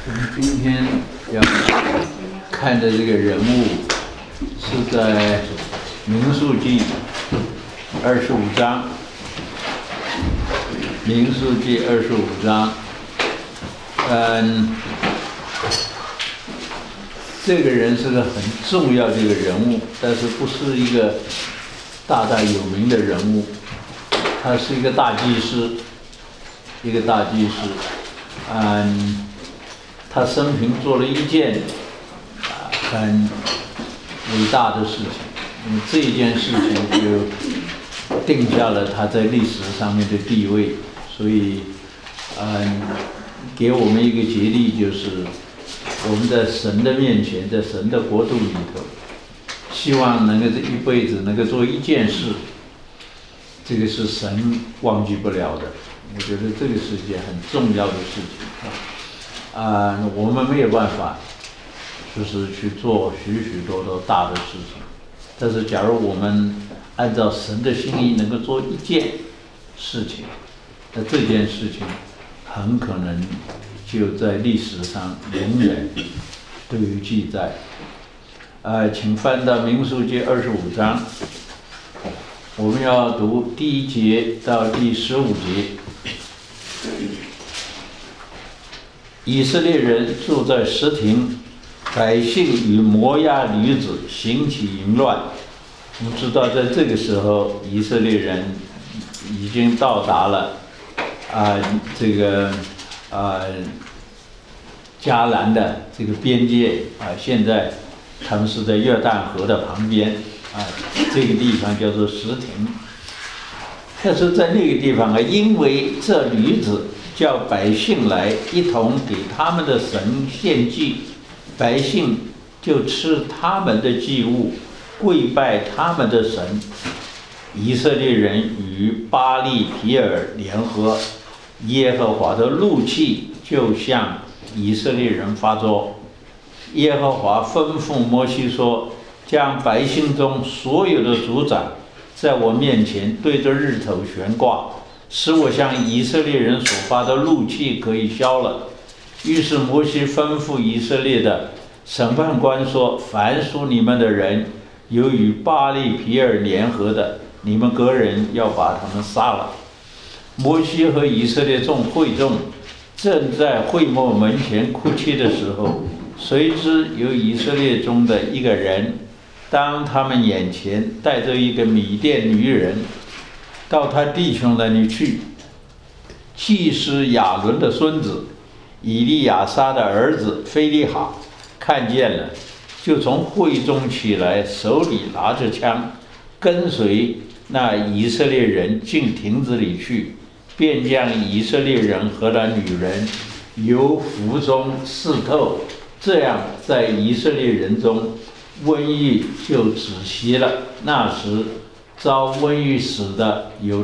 我们今天要看的这个人物是在民数记25章，民数记25章，这个人是个很重要的一个人物，但是不是一个大有名的人物，他是一个大祭司，他生平做了一件很伟大的事情，这一件事情就定下了他在历史上面的地位，所以给我们一个激励，就是我们在神的面前，在神的国度里头，希望能够这一辈子能够做一件事，这个是神忘记不了的。我觉得这个是一件很重要的事情我们没有办法就是去做许多大的事情，但是假如我们按照神的心意能够做一件事情，那这件事情很可能就在历史上永远都有记载。请翻到民数记25章，我们要读第1节到第15节。以色列人住在什亭，百姓与摩押女子行起淫乱。我们知道在这个时候以色列人已经到达了迦南的这个边界现在他们是在约旦河的旁边这个地方叫做什亭。但是在那个地方因为这女子叫百姓来一同给他们的神献祭，百姓就吃他们的祭物，跪拜他们的神。以色列人与巴力毗尔联合，耶和华的怒气就向以色列人发作。耶和华吩咐摩西说，将百姓中所有的族长在我面前对着日头悬挂，使我向以色列人所发的怒气可以消了。于是摩西吩咐以色列的审判官说，凡属你们的人有与巴力毗尔联合的，你们各人要把他们杀了。摩西和以色列众会众正在会幕门前哭泣的时候，谁知有以色列中的一个人当他们眼前带着一个米甸女人到他弟兄那里去。祭司亚伦的孙子以利亚撒的儿子非利哈看见了，就从会中起来，手里拿着枪，跟随那以色列人进亭子里去，便将以色列人和那女人由腹中刺透，这样在以色列人中瘟疫就止息了。那时遭瘟疫死的有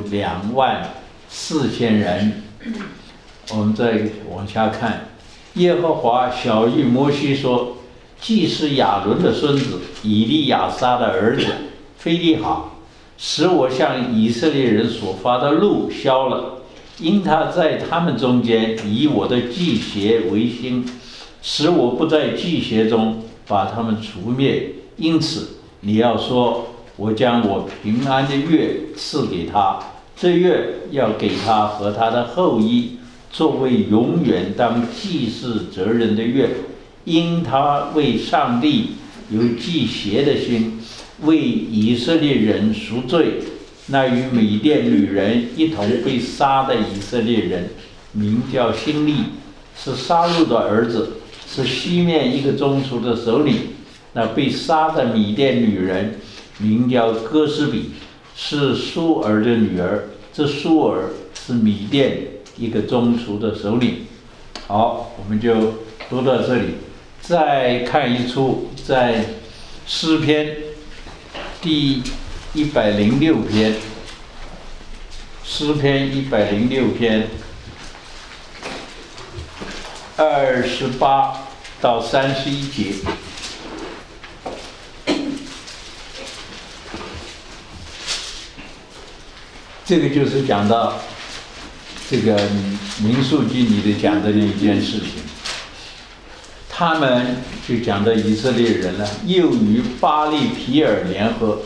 24000人。我们再往下看，耶和华晓谕摩西说，祭司亚伦的孙子以利亚撒的儿子非利哈，使我向以色列人所发的怒消了，因他在他们中间以我的祭邪为心，使我不在祭邪中把他们除灭。因此你要说，我将我平安的月赐给他，这月要给他和他的后裔作为永远当祭祀责任的月，因他为上帝有祭邪的心，为以色列人赎罪。那与米甸女人一同被杀的以色列人名叫辛利，是杀戮的儿子，是西面一个宗族的首领。那被杀的米甸女人名叫哥斯比，是苏尔的女儿，这苏尔是米甸一个宗族的首领。好，我们就读到这里。再看一处，在诗篇第106篇，诗篇106篇28到31节。这个就是讲到这个民数记里的讲的那一件事情。 他们就讲到以色列人了，又与巴力皮尔联合，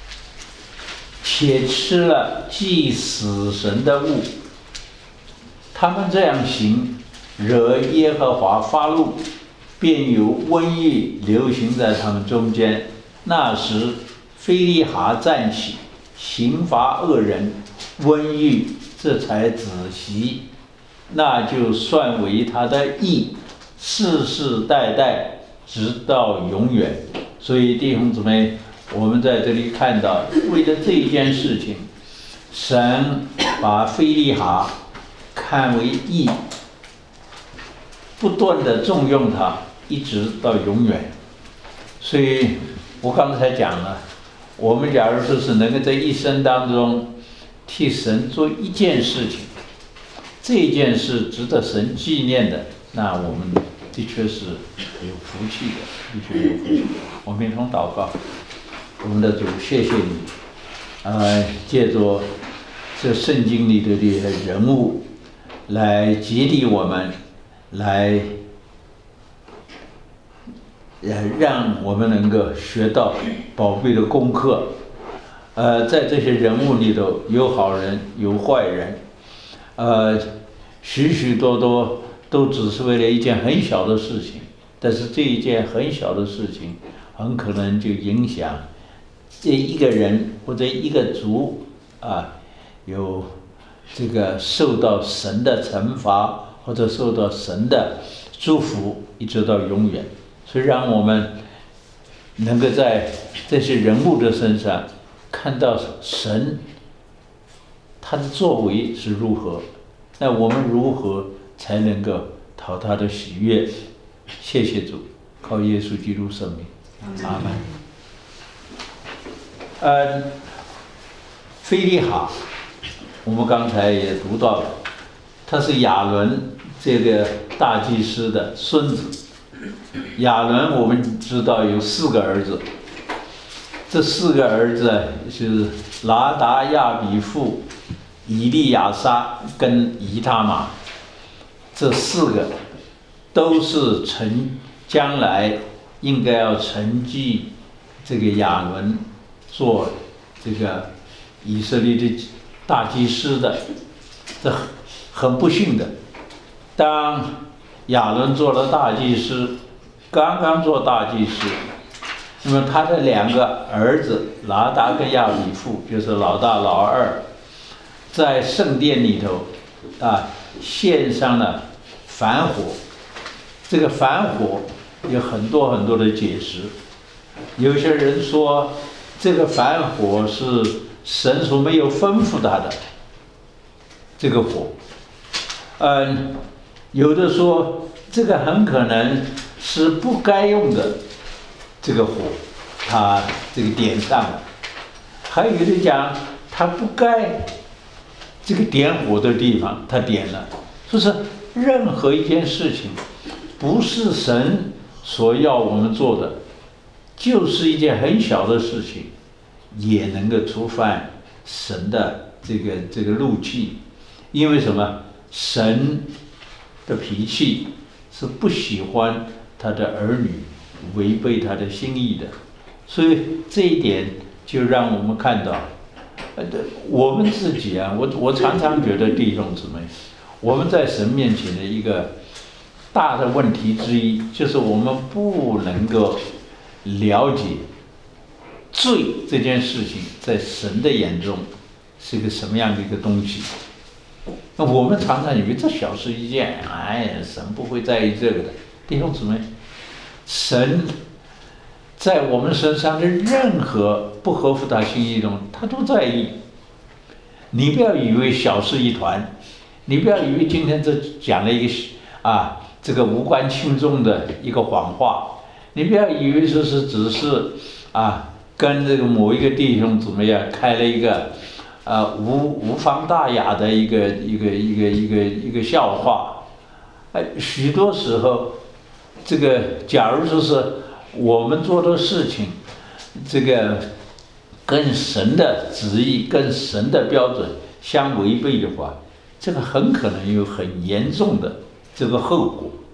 且吃了祭死神的物。他们这样行，惹耶和华发怒，便有瘟疫流行在他们中间。那时非利哈站起，刑罚恶人，瘟疫这才止息，那就算为他的义，世世代代直到永远。所以弟兄姊妹，我们在这里看到，为了这一件事情，神把非利哈看为义，不断的重用他，一直到永远。所以我刚才讲了，我们假如说是能够在一生当中替神做一件事情，这件事值得神纪念的，那我们的确是有福气的，的确有福气。我们一同祷告。我们的主，谢谢你，借着这圣经里的这些人物来激励我们，来让我们能够学到宝贵的功课。在这些人物里头，有好人，有坏人，许许多多都只是为了一件很小的事情，但是这一件很小的事情，很可能就影响这一个人或者一个族有这个受到神的惩罚，或者受到神的祝福，一直到永远。所以让我们能够在这些人物的身上看到神他的作为是如何，那我们如何才能够讨他的喜悦？谢谢主，靠耶稣基督圣名，阿门。非利哈，我们刚才也读到了，他是亚伦这个大祭司的孙子。亚伦我们知道有4个儿子，这4个儿子是拿达亚比父、以利亚撒跟以他玛，这4个都是将来应该要承继这个亚伦做这个以色列的大祭司的。这很不幸的，当亚伦做了大祭司，刚刚做大祭司，那么他的2个儿子拿达跟亚比父，就是老大老二，在圣殿里头献上了燔火。这个燔火有很多很多的解释，有些人说这个燔火是神所没有吩咐他的这个火，有的说这个很可能是不该用的这个火，他这个点上了；还有的讲他不该这个点火的地方他点了。就是任何一件事情不是神所要我们做的，就是一件很小的事情，也能够触犯神的这个怒气。因为什么？神的脾气是不喜欢他的儿女违背他的心意的。所以这一点就让我们看到，我们自己我常常觉得弟兄姊妹，我们在神面前的一个大的问题之一，就是我们不能够了解罪这件事情在神的眼中是一个什么样的一个东西。那我们常常以为这小事一件，神不会在意这个的。弟兄姊妹，神在我们身上的任何不合乎他心意的东西，他都在意。你不要以为小事一团，你不要以为今天这讲了一个这个无关轻重的一个谎话，你不要以为说是只是跟这个某一个弟兄怎么样开了一个无伤大雅的一个笑话。许多时候，这个假如说是我们做的事情，这个跟神的旨意、跟神的标准相违背的话，这个很可能有很严重的这个后果。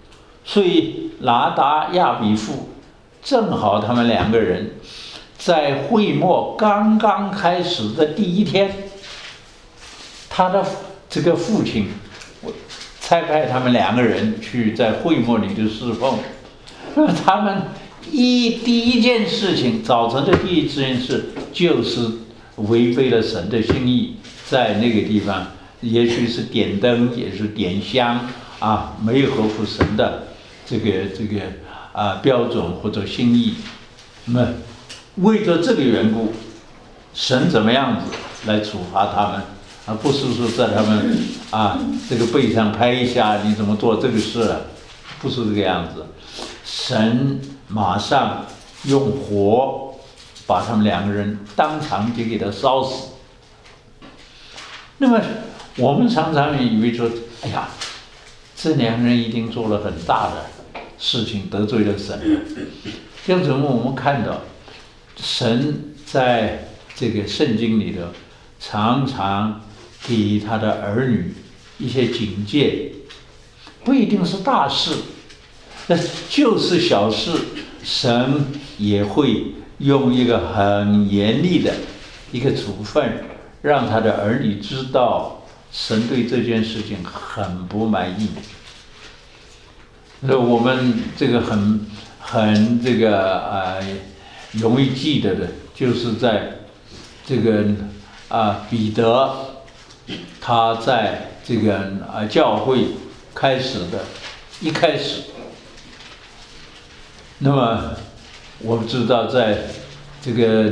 所以拿达亚比父正好他们2个人在会末刚刚开始的第1天，他的这个父亲差派他们2个人去在会末里的侍奉。那么他们第一件事情，早晨的第一件事就是违背了神的心意，在那个地方也许是点灯，也是点香啊，没有合乎神的这个标准或者心意。那么为着这个缘故，神怎么样子来处罚他们，而不是说在他们这个背上拍一下，你怎么做这个事啊？不是这个样子。神马上用火把他们2个人当场就给他烧死。那么我们常常以为说，哎呀，这2个人一定做了很大的事情，得罪了神。弟兄姊妹，我们看到神在这个圣经里头常常给他的儿女一些警戒，不一定是大事，就是小事，神也会用一个很严厉的一个处分，让他的儿女知道神对这件事情很不满意。我们这个很这个容易记得的，就是在这个彼得他在这个教会一开始，那么我们知道在这个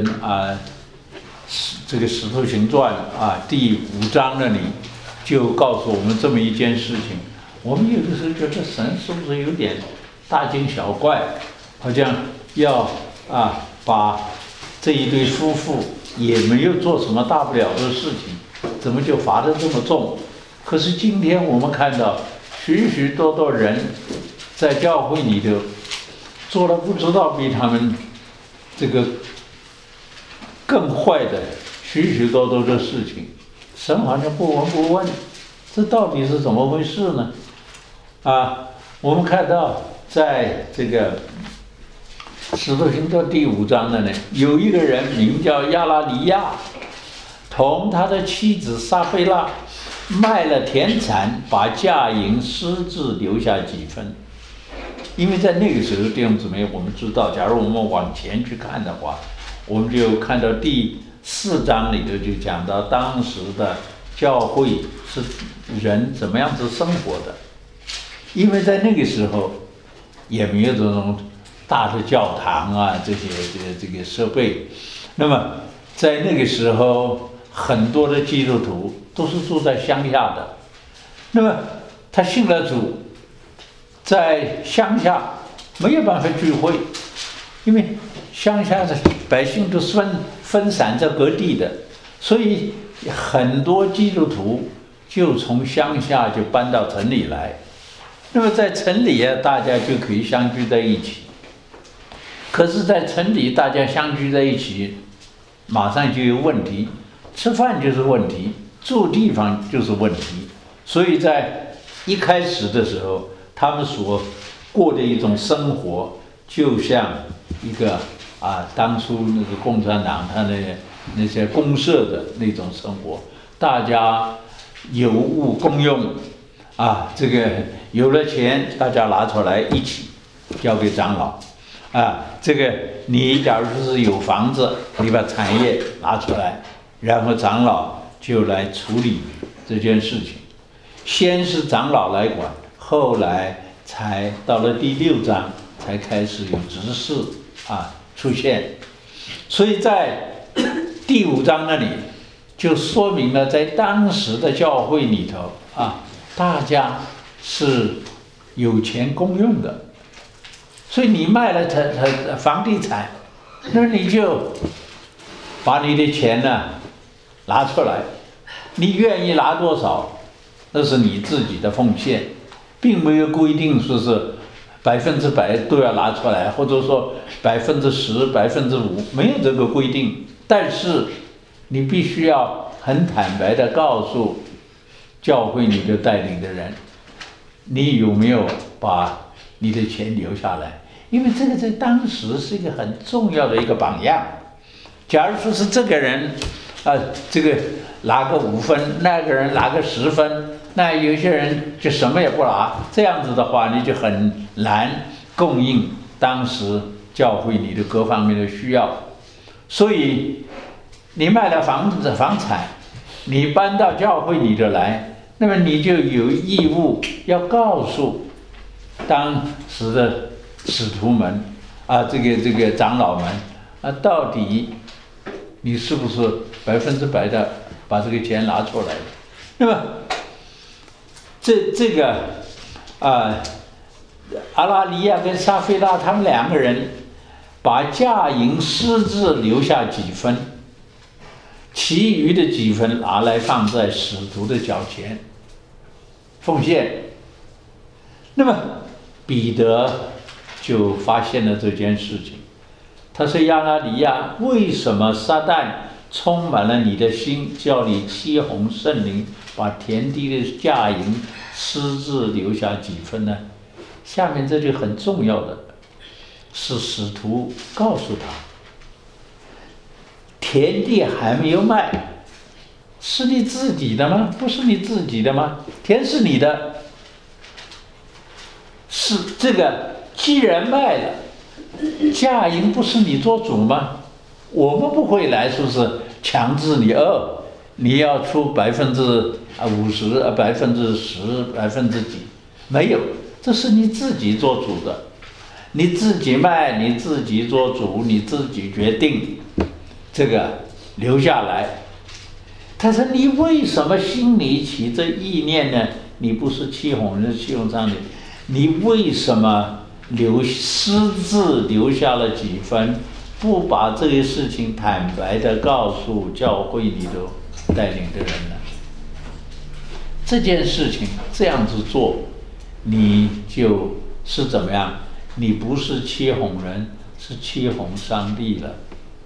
使徒行传第5章那里就告诉我们这么一件事情。我们有的时候觉得神是不是有点大惊小怪，好像要把这一对夫妇也没有做什么大不了的事情，怎么就罚得这么重？可是今天我们看到许许多多人在教会里头做了不知道比他们这个更坏的许许多多的事情，神好像不闻不问，这到底是怎么回事呢？我们看到在这个使徒行传第5章的呢，有一个人名叫亚拉尼亚，同他的妻子撒菲拉卖了田产，把价银私自留下几分。因为在那个时候，弟兄姊妹，我们知道，假如我们往前去看的话，我们就看到第4章里头就讲到当时的教会是人怎么样子生活的。因为在那个时候也没有这种大的教堂这个设备，那么在那个时候很多的基督徒都是住在乡下的，那么他信了主，在乡下没有办法聚会，因为乡下的百姓都是分散在各地的，所以很多基督徒就从乡下就搬到城里来。那么在城里大家就可以相聚在一起。可是在城里大家相聚在一起，马上就有问题，吃饭就是问题，住地方就是问题。所以在一开始的时候，他们所过的一种生活，就像一个当初那个共产党他的那些公社的那种生活，大家有物共用这个有了钱大家拿出来一起交给长老这个你假如是有房子，你把产业拿出来，然后长老就来处理这件事情。先是长老来管，后来才到了第6章才开始有执事出现。所以在第5章那里就说明了，在当时的教会里头大家是有钱公用的，所以你卖了房地产，那你就把你的钱拿出来，你愿意拿多少，那是你自己的奉献，并没有规定说是100%都要拿出来，或者说10%、5%，没有这个规定。但是你必须要很坦白地告诉教会你的带领的人，你有没有把你你的钱留下来，因为这个在当时是一个很重要的一个榜样。假如说是这个人，这个拿个5分，那个人拿个10分，那有些人就什么也不拿，这样子的话，你就很难供应当时教会你的各方面的需要。所以你卖了房产，你搬到教会里头来，那么你就有义务要告诉当时的使徒们这个长老们到底你是不是100%的把这个钱拿出来的？那么这个阿拉尼亚跟撒非拉他们2个人把价银私自留下几分，其余的几分拿来放在使徒的脚前奉献。那么彼得就发现了这件事情，他说：亚拿尼亚，为什么撒旦充满了你的心，叫你欺哄圣灵，把田地的价银私自留下几分呢？下面这就很重要的是，使徒告诉他，田地还没有卖，是你自己的吗？不是你自己的吗？田是你的，是这个既然卖了，价银不是你做主吗？我们不会来说是强制你你要出50%、10%、几，没有，这是你自己做主的，你自己卖，你自己做主，你自己决定这个留下来。他说：你为什么心里起这意念呢？你不是欺哄人，欺哄上帝，你为什么私自留下了几分，不把这个事情坦白的告诉教会里头带领的人呢？这件事情这样子做，你就是怎么样？你不是欺哄人，是欺哄上帝了。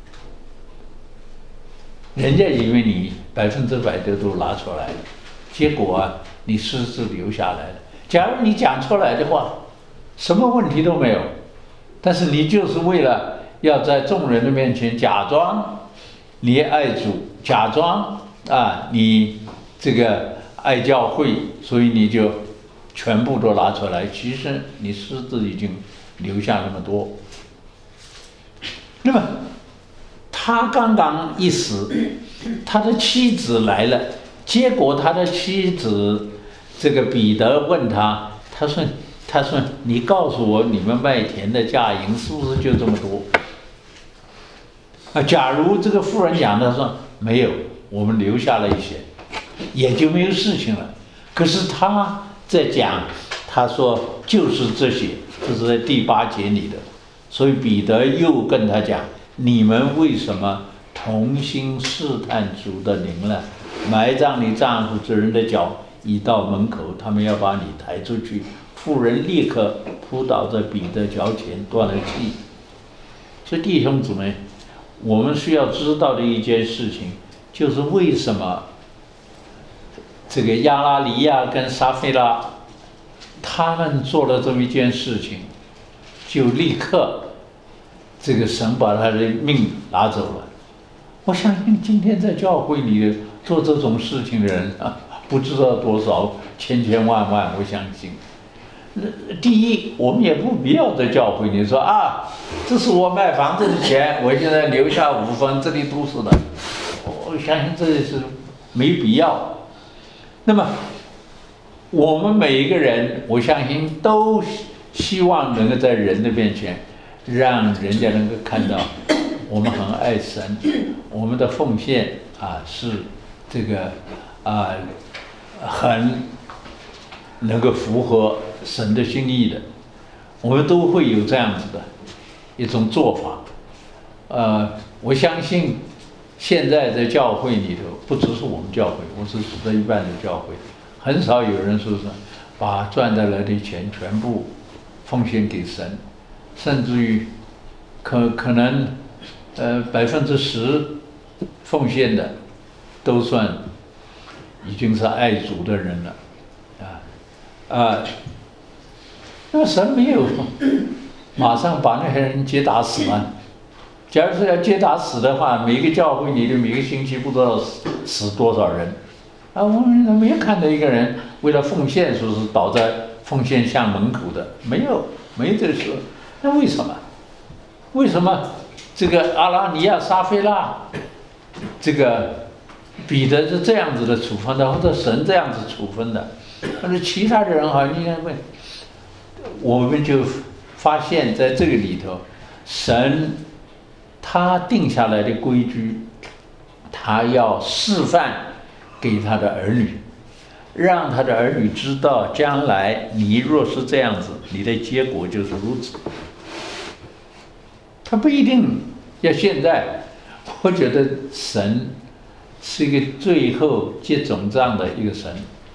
人家以为你100%的都拿出来了，结果你私自留下来了。假如你讲出来的话，什么问题都没有，但是你就是为了要在众人的面前假装你爱主，假装你这个爱教会，所以你就全部都拿出来，其实你私自已经留下那么多。那么他刚刚一死，他的妻子来了，结果他的妻子这个彼得问他，他说你告诉我，你们卖田的价银是不是就这么多？假如这个妇人讲，他说没有，我们留下了一些，也就没有事情了。可是他在讲，他说就是这些，这是在第8节里的。所以彼得又跟他讲，你们为什么同心试探主的灵呢？埋葬你丈夫之人的脚已到门口，他们要把你抬出去。妇人立刻扑倒在彼得脚前，断了气。所以弟兄姊妹，我们需要知道的一件事情，就是为什么这个亚拉尼亚跟撒非拉他们做了这么一件事情，就立刻这个神把他的命拿走了。我相信今天在教会里做这种事情的人不知道多少，千万，我相信。第一，我们也不必要在教会里说这是我卖房子的钱，我现在留下5分，这里都是的。我相信这是没必要。那么我们每一个人，我相信都希望能够在人的面前，让人家能够看到我们很爱神，我们的奉献是这个很能够符合神的心意的，我们都会有这样子的一种做法。我相信现在在教会里头，不只是我们教会，我是指的一般的教会，很少有人说是把赚得来的钱全部奉献给神，甚至于可能10%奉献的都算已经是爱主的人了。 那神没有马上把那些人皆打死吗？假如是要皆打死的话，每个教会里的每个星期不知道死多少人啊！我们没有看到一个人为了奉献说是倒在奉献箱门口的，没有这个事。那为什么？为什么这个阿拉尼亚、撒非拉，这个彼得是这样子的处分的，或者神这样子处分的？但是其他的人好像应该问，我们就发现在这个里头，神他定下来的规矩，他要示范给他的儿女，让他的儿女知道，将来你若是这样子，你的结果就是如此。他不一定要现在，我觉得神是一个最后结总账的一个神。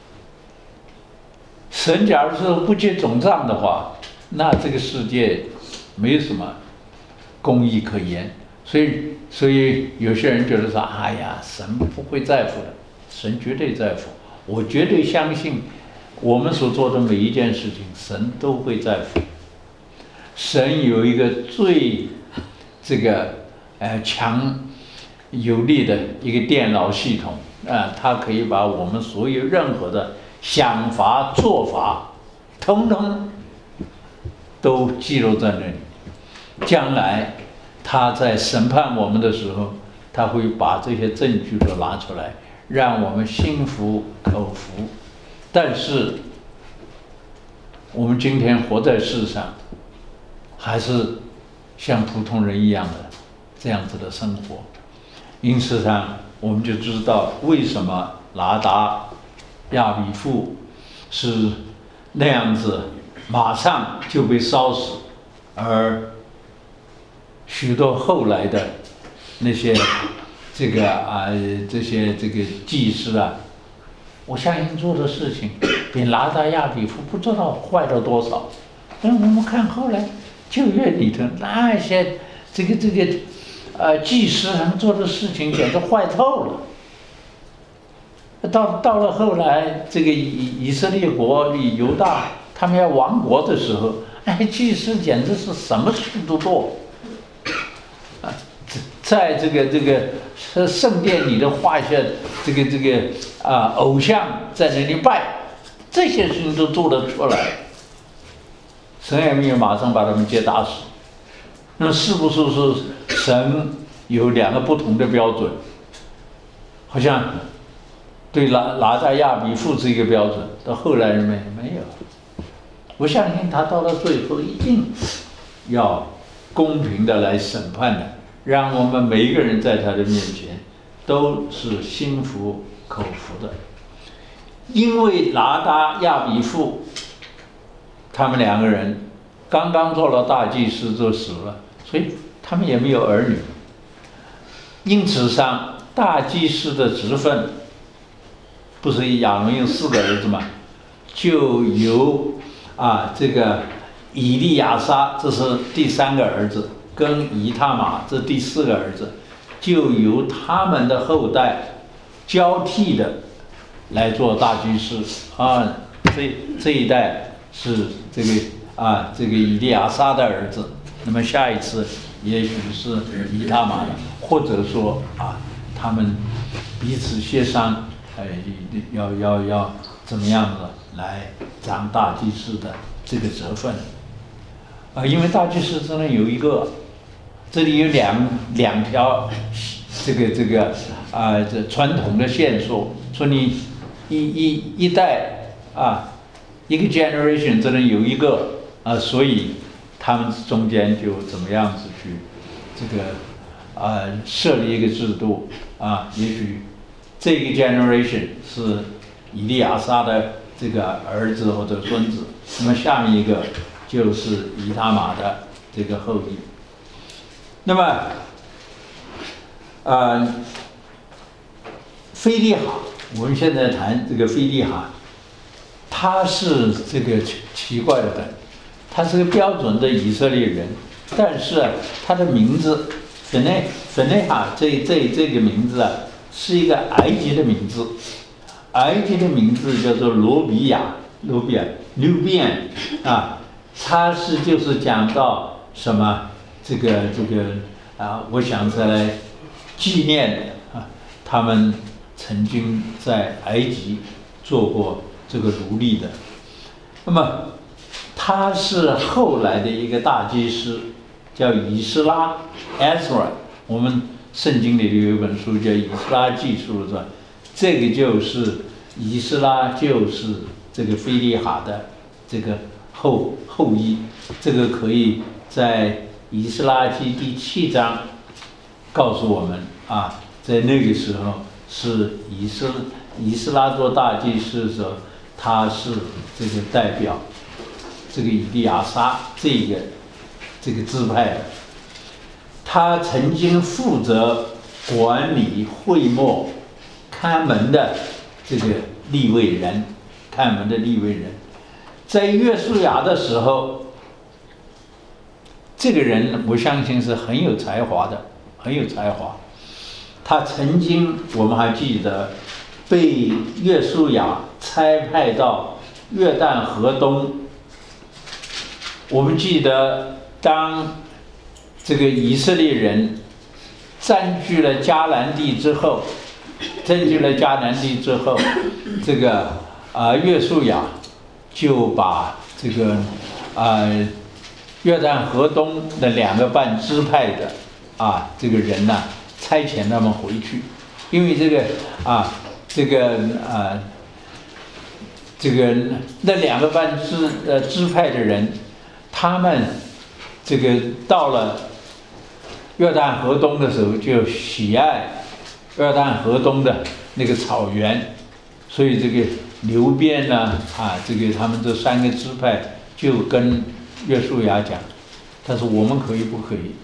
神假如说不结总账的话，那这个世界没什么公义可言。所以有些人觉得说，哎呀，神不会在乎的，神绝对在乎。我绝对相信，我们所做的每一件事情，神都会在乎。神有一个最这个强有力的一个电脑系统啊，它可以把我们所有任何的想法、做法，统统都记录在那里。将来他在审判我们的时候，他会把这些证据都拿出来，让我们心服口服。但是我们今天活在世上，还是像普通人一样的这样子的生活。因此上，我们就知道为什么拿达亚比户是那样子，马上就被烧死，而许多后来的那些这些祭司啊，我相信做的事情比拿达亚比户不知道坏了多少。但我们看后来旧约里头那些祭司他们做的事情简直坏透了。到了后来，这个以色列国犹大他们要亡国的时候，祭司简直是什么事都做。在这个圣殿里的画下偶像在那里拜，这些事情都做得出来，神也没有马上把他们皆打死。那是不是神有两个不同的标准？好像对拿达亚比户是一个标准，到后来人们没有。我相信他到了最后一定要公平的来审判的，让我们每一个人在他的面前都是心服口服的。因为拿达亚比户他们两个人刚刚做了大祭司就死了，所以他们也没有儿女。因此上大祭司的职分不是亚伦有4个儿子吗？就由这个以利亚撒，这是第3个儿子，跟以他玛，这第4个儿子，就由他们的后代交替的来做大祭司啊。这一代是这个以利亚撒的儿子，那么下一次也许是以他玛的，或者说他们彼此协商，要怎么样的来掌大祭司的这个责分因为大祭司真的有一个，这里有两条这传统的线索，说你一代一个 generation 只能有一个所以他们中间就怎么样子去设立一个制度也许这个 generation 是以利亚撒的这个儿子或者孙子，那么下面一个就是以他玛的这个后裔。那么非利哈，我们现在谈这个非利哈，他是这个奇怪的人，他是个标准的以色列人，但是他的名字菲内哈这个名字是一个埃及的名字，埃及的名字叫做罗比亚 Nubian 他就是讲到什么我想起来纪念他们曾经在埃及做过这个奴隶的。那么他是后来的一个大祭司，叫以斯拉 （Ezra）。我们圣经里有一本书叫《以斯拉记》书传，这个就是以斯拉，就是这个非利哈的这个后裔。这个可以在以斯拉记第7章告诉我们啊，在那个时候是以斯拉做大祭司的时候，他是这个代表这个以利亚撒这个支派的。他曾经负责管理会幕看门的这个利未人，在约书亚的时候，这个人我相信是很有才华。他曾经，我们还记得，被约书亚差派到约旦河东。我们记得，当这个以色列人占据了迦南地之后，这个约书亚就把这个约旦河东的2个半支派的这个人呢，差遣他们回去，因为那2个半支派的人，他们这个到了约旦河东的时候，就喜爱约旦河东的那个草原，所以这个流便呢，这个他们这3个支派就跟约书亚讲，他说我们可以不可以？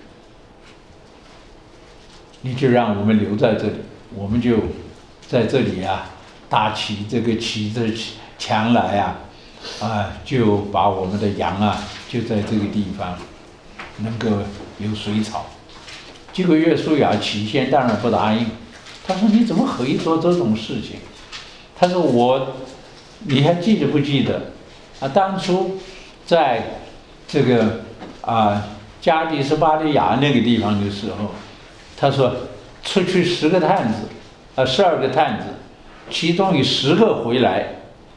你就让我们留在这里，我们就在这里搭起这个旗子墙来就把我们的羊就在这个地方能够有水草。结果约书亚起先当然不答应，他说你怎么可以做这种事情？他说你还记得不记得当初在这个加迪斯巴利亚那个地方的时候，他说出去12个探子，其中有10个回来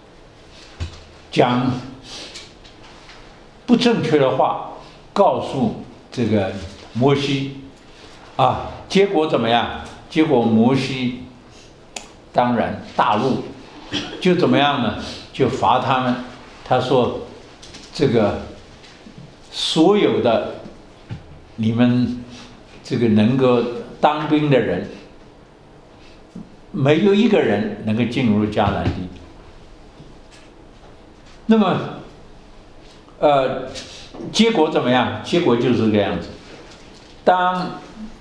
讲不正确的话，告诉这个摩西结果怎么样？结果摩西当然大怒，就怎么样呢？就罚他们。他说这个所有的你们这个能够当兵的人，没有一个人能够进入迦南地。那么结果怎么样？结果就是这个样子。当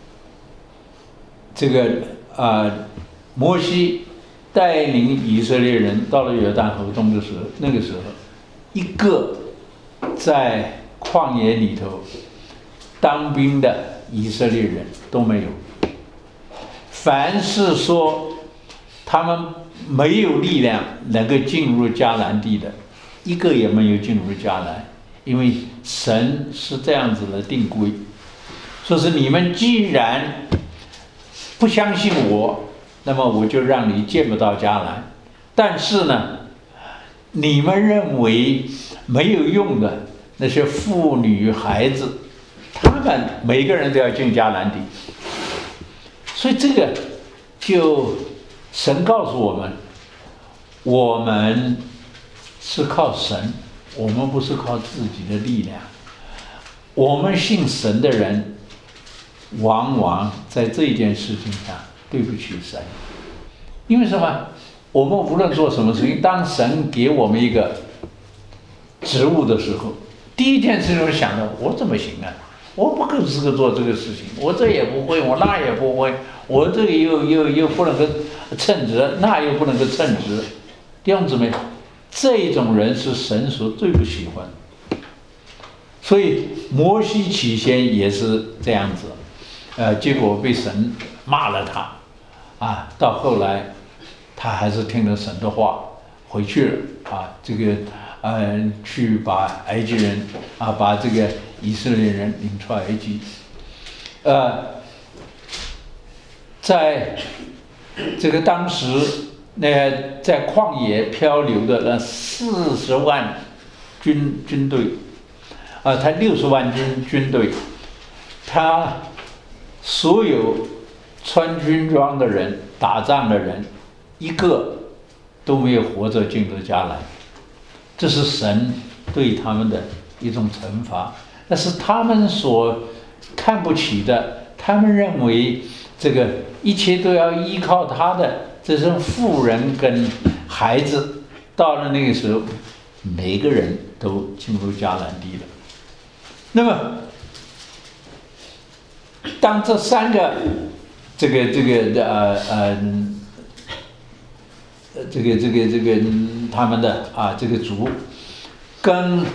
这个摩西带领以色列人到了约旦河东的时候，那个时候一个在旷野里头当兵的以色列人都没有。凡是说他们没有力量能够进入迦南地的，一个也没有进入迦南，因为神是这样子的定规，说是你们既然不相信我，那么我就让你见不到迦南。但是呢，你们认为没有用的那些妇女孩子，他们每个人都要进迦南地。所以这个就神告诉我们，我们是靠神，我们不是靠自己的力量。我们信神的人往往在这件事情上对不起神。因为什么？我们无论做什么事情，当神给我们一个职务的时候，第一件事就是想到我怎么行啊？我不够资格做这个事情，我这也不会，我那也不会，我这个又不能够称职，那又不能够称职。弟兄姊妹，这种人是神所最不喜欢的。所以摩西起先也是这样子，结果被神骂了他，到后来他还是听了神的话回去了，这个去把埃及人把这个以色列人领出埃及。在这个当时在旷野漂流的那40万军队，他60万军队，他所有穿军装的人、打仗的人，一个都没有活着进入迦南。这是神对他们的一种惩罚，那是他们所看不起的。他们认为这个一切都要依靠他的这些妇人跟孩子，到了那个时候，每个人都进入迦南地了。那么，当这3个他们的这个族跟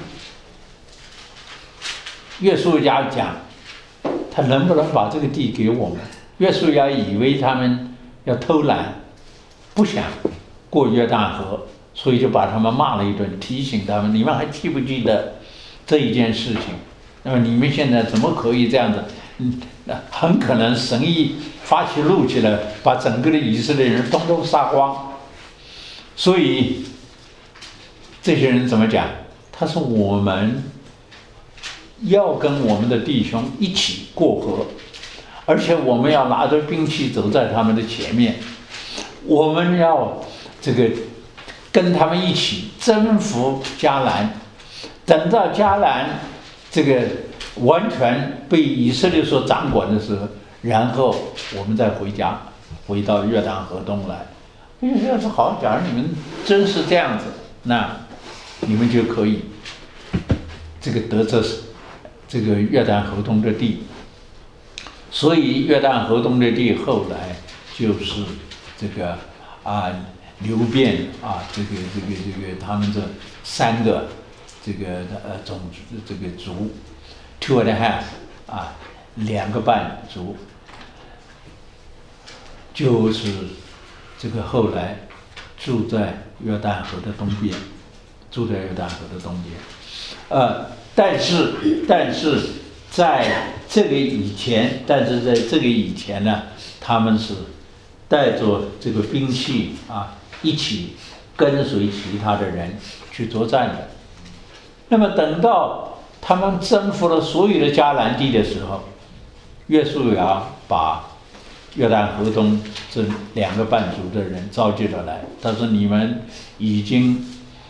约书亚讲，他能不能把这个地给我们？约书亚以为他们要偷懒，不想过约旦河，所以就把他们骂了一顿，提醒他们：你们还记不记得这一件事情？那么你们现在怎么可以这样子？很可能神一发起怒气来，把整个的以色列人统统杀光。所以这些人怎么讲？他说我们要跟我们的弟兄一起过河，而且我们要拿着兵器走在他们的前面，我们要跟他们一起征服迦南。等到迦南完全被以色列所掌管的时候，然后我们再回家，回到约旦河东来。要是好，假如你们真是这样子，那你们就可以得这个约旦河东的地。所以约旦河东的地后来就是流变他们这3个族 2.5 2个半族，就是后来住在约旦河的东边，但是在这个以前呢，他们是带着这个兵器一起跟随其他的人去作战的。那么等到他们征服了所有的迦南地的时候，约书亚把约旦河东这2个半族的人召集了来，他说：你们已经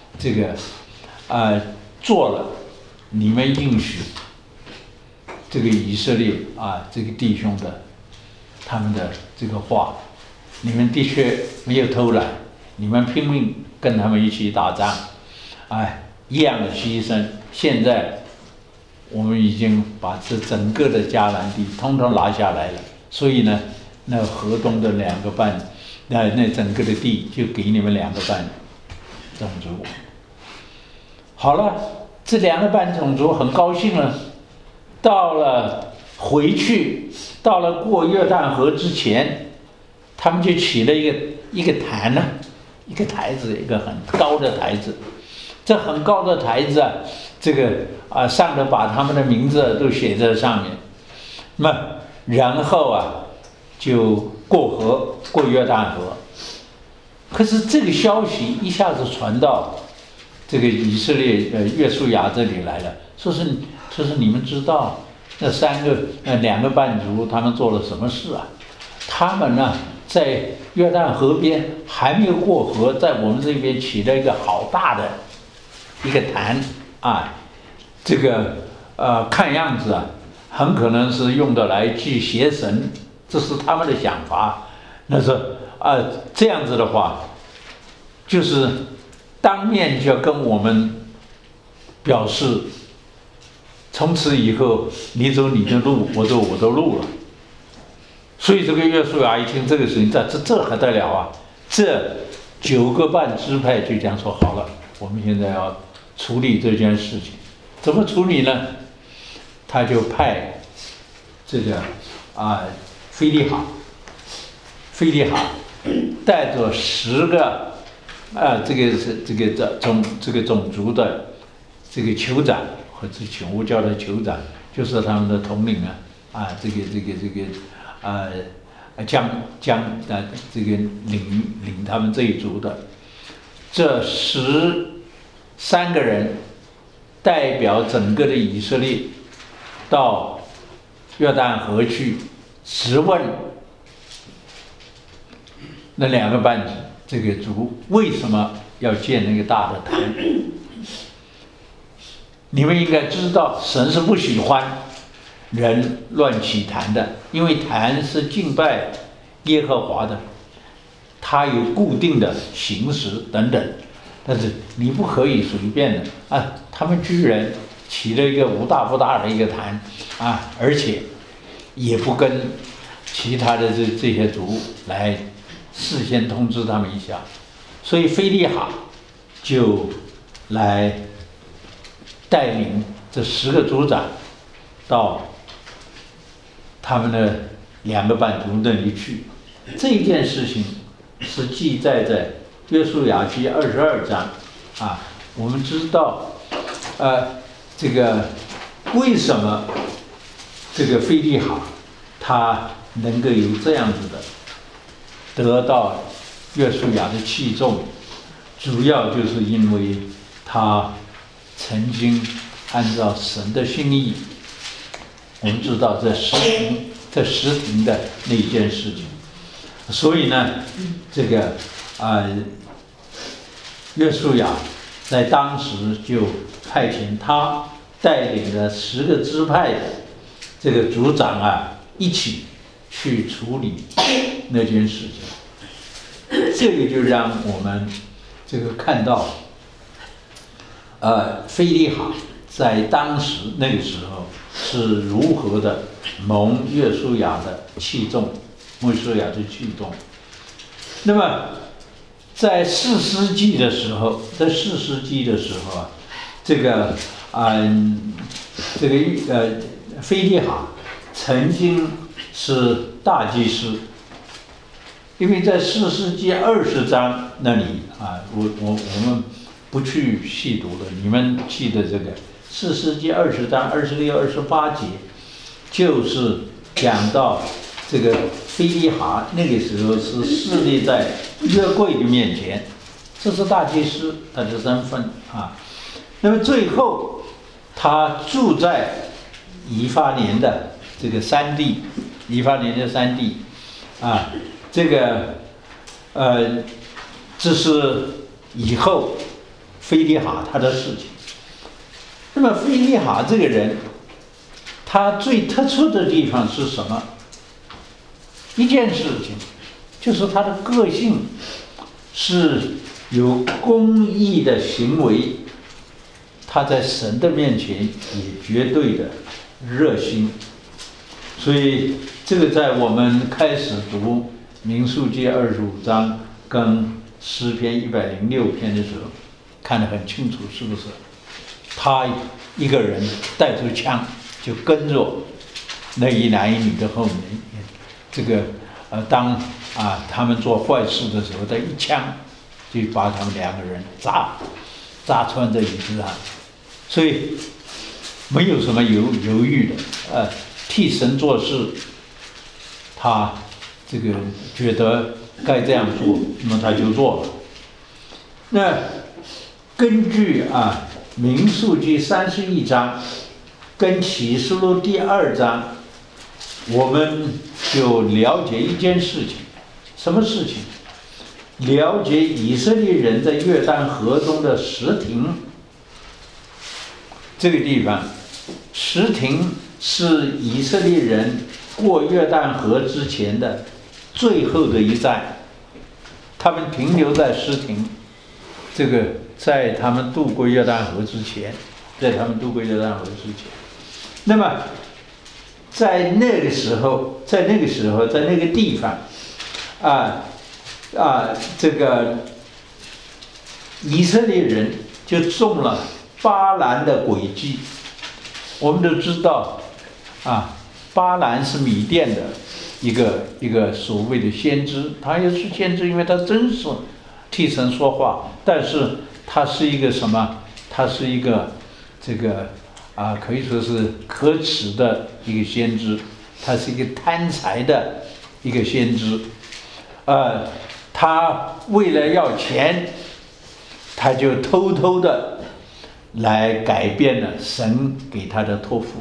做了你们应许以色列弟兄的他们的话，你们的确没有偷懒，你们拼命跟他们一起打仗，一样的牺牲。现在我们已经把这整个的迦南地统统拿下来了，所以呢，那河东的2个半，那整个的地就给你们2个半种族。好了，这2个半种族很高兴了，到了过约旦河之前，他们就起了一个坛呢，一个台子，一个很高的台子。这很高的台子上头把他们的名字都写在上面。那么然后就过约旦河。可是这个消息一下子传到以色列约书亚这里来了，说是你们知道那2个半族他们做了什么事啊？他们呢在约旦河边还没有过河，在我们这边起了一个好大的一个坛看样子很可能是用的来祭邪神，这是他们的想法。那是这样子的话，就是当面就要跟我们表示，从此以后你走你的路，我走我的路了。所以约书亚一听这个事情，这还得了啊！这9个半支派就讲说好了，我们现在要处理这件事情。怎么处理呢？他就派菲利哈带着10个这个是这个种族的这个酋长或者宠物教的酋长，就是他们的统领这个领他们这一族的，这13个人代表整个的以色列到约旦河去质问那2个半这个族为什么要建那个大的坛。你们应该知道，神是不喜欢人乱起坛的，因为坛是敬拜耶和华的，它有固定的形式等等，但是你不可以随便的他们居然起了一个无大不大的一个坛而且也不跟其他的这些族来事先通知他们一下，所以非利哈就来带领这10个族长到他们的2个半族那里去。这件事情是记载在约书亚记22章我们知道这个为什么这个非利哈他能够有这样子的得到约书亚的器重，主要就是因为他曾经按照神的心意，我们知道这实停的那件事情，所以呢，这个约书亚在当时就派遣他带领了10个支派的这个族长一起去处理那件事情。这个就让我们这个看到非利哈在当时那个时候是如何的蒙约书亚的器重，那么在士师记的时候，这个非利哈曾经是大祭司，因为在士师记20章那里我们不去细读了，你们记得这个士师记20章26、28节，就是讲到这个非利哈那个时候是侍立在约柜的面前，这是大祭司他的身份那么最后他住在以法莲的这个山地，这个这是以后非利哈他的事情。那么非利哈这个人，他最突出的地方是什么？一件事情，就是他的个性是有公义的行为，他在神的面前也绝对的热心。所以这个在我们开始读民数记25章跟诗篇106篇的时候看得很清楚，是不是？他一个人带着枪就跟着那一男一女的后面，这个当他们做坏事的时候，他一枪就把他们2个人扎穿在椅子上，所以没有什么犹豫的替神做事，他这个觉得该这样做，那么他就做了。那根据民数记31章跟启示录第2章，我们就了解一件事情，什么事情？了解以色列人在约旦河中的石亭。这个地方，石亭是以色列人过约旦河之前的最后的一站，他们停留在石亭。这个在他们渡过约旦河之前，那么在那个时候，在那个地方，这个以色列人就中了巴兰的诡计。我们都知道，巴兰是米甸的一个所谓的先知，他也是先知，因为他真是替神说话，但是他是一个什么？他是一个这个可以说是可耻的一个先知，他是一个贪财的一个先知，他为了要钱，他就偷偷的来改变了神给他的托付。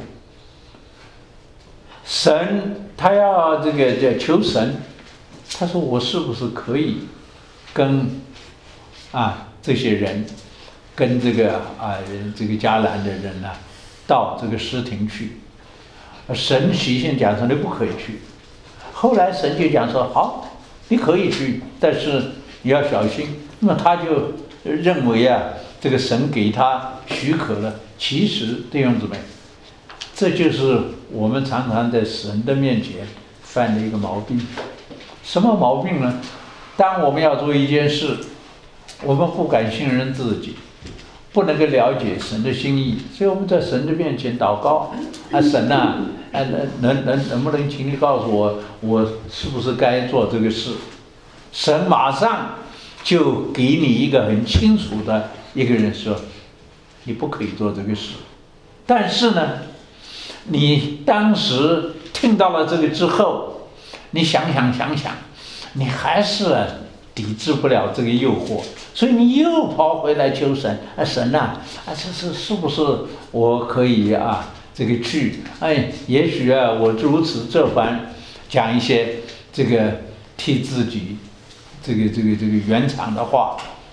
神他要这个求神，他说我是不是可以跟这些人，跟这个迦南的人呢，到这个施亭去？神起先讲说你不可以去，后来神就讲说好，你可以去，但是你要小心。那么他就认为这个神给他许可了。其实弟兄姊妹，这就是我们常常在神的面前犯的一个毛病。什么毛病呢？当我们要做一件事，我们不敢信任自己，不能够了解神的心意，所以我们在神的面前祷告神能不能请你告诉我是不是该做这个事？神马上就给你一个很清楚的一个人说，你不可以做这个事。但是呢，你当时听到了这个之后，你想，你还是抵制不了这个诱惑，所以你又跑回来求神神这是不是我可以这个去？也许我如此这般讲一些这个替自己这个圆场的话，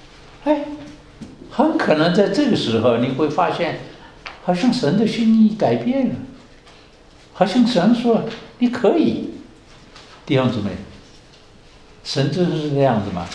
很可能在这个时候你会发现，好像神的心意改变了，好像神说你可以。弟兄姊妹，神真是这样子吗？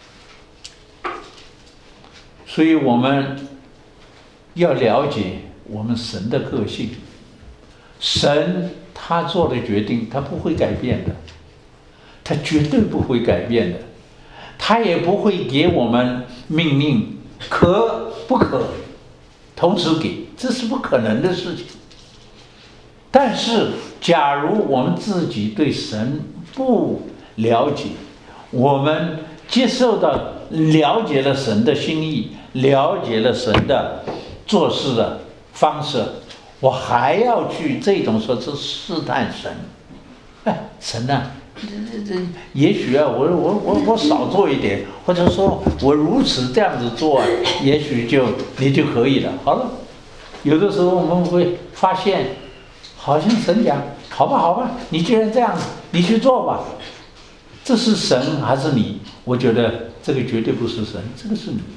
所以我们要了解我们神的个性。神他做的决定他不会改变的，他绝对不会改变的，他也不会给我们命令可不可同时给，这是不可能的事情。但是假如我们自己对神不了解，我们接受到了解了神的心意，了解了神的做事的方式，我还要去这种说是试探神。神也许我少做一点，或者说我如此这样子做，也许你就可以了。好了，有的时候我们会发现，好像神讲好吧，你既然这样子，你去做吧。这是神还是你？我觉得这个绝对不是神，这个是你。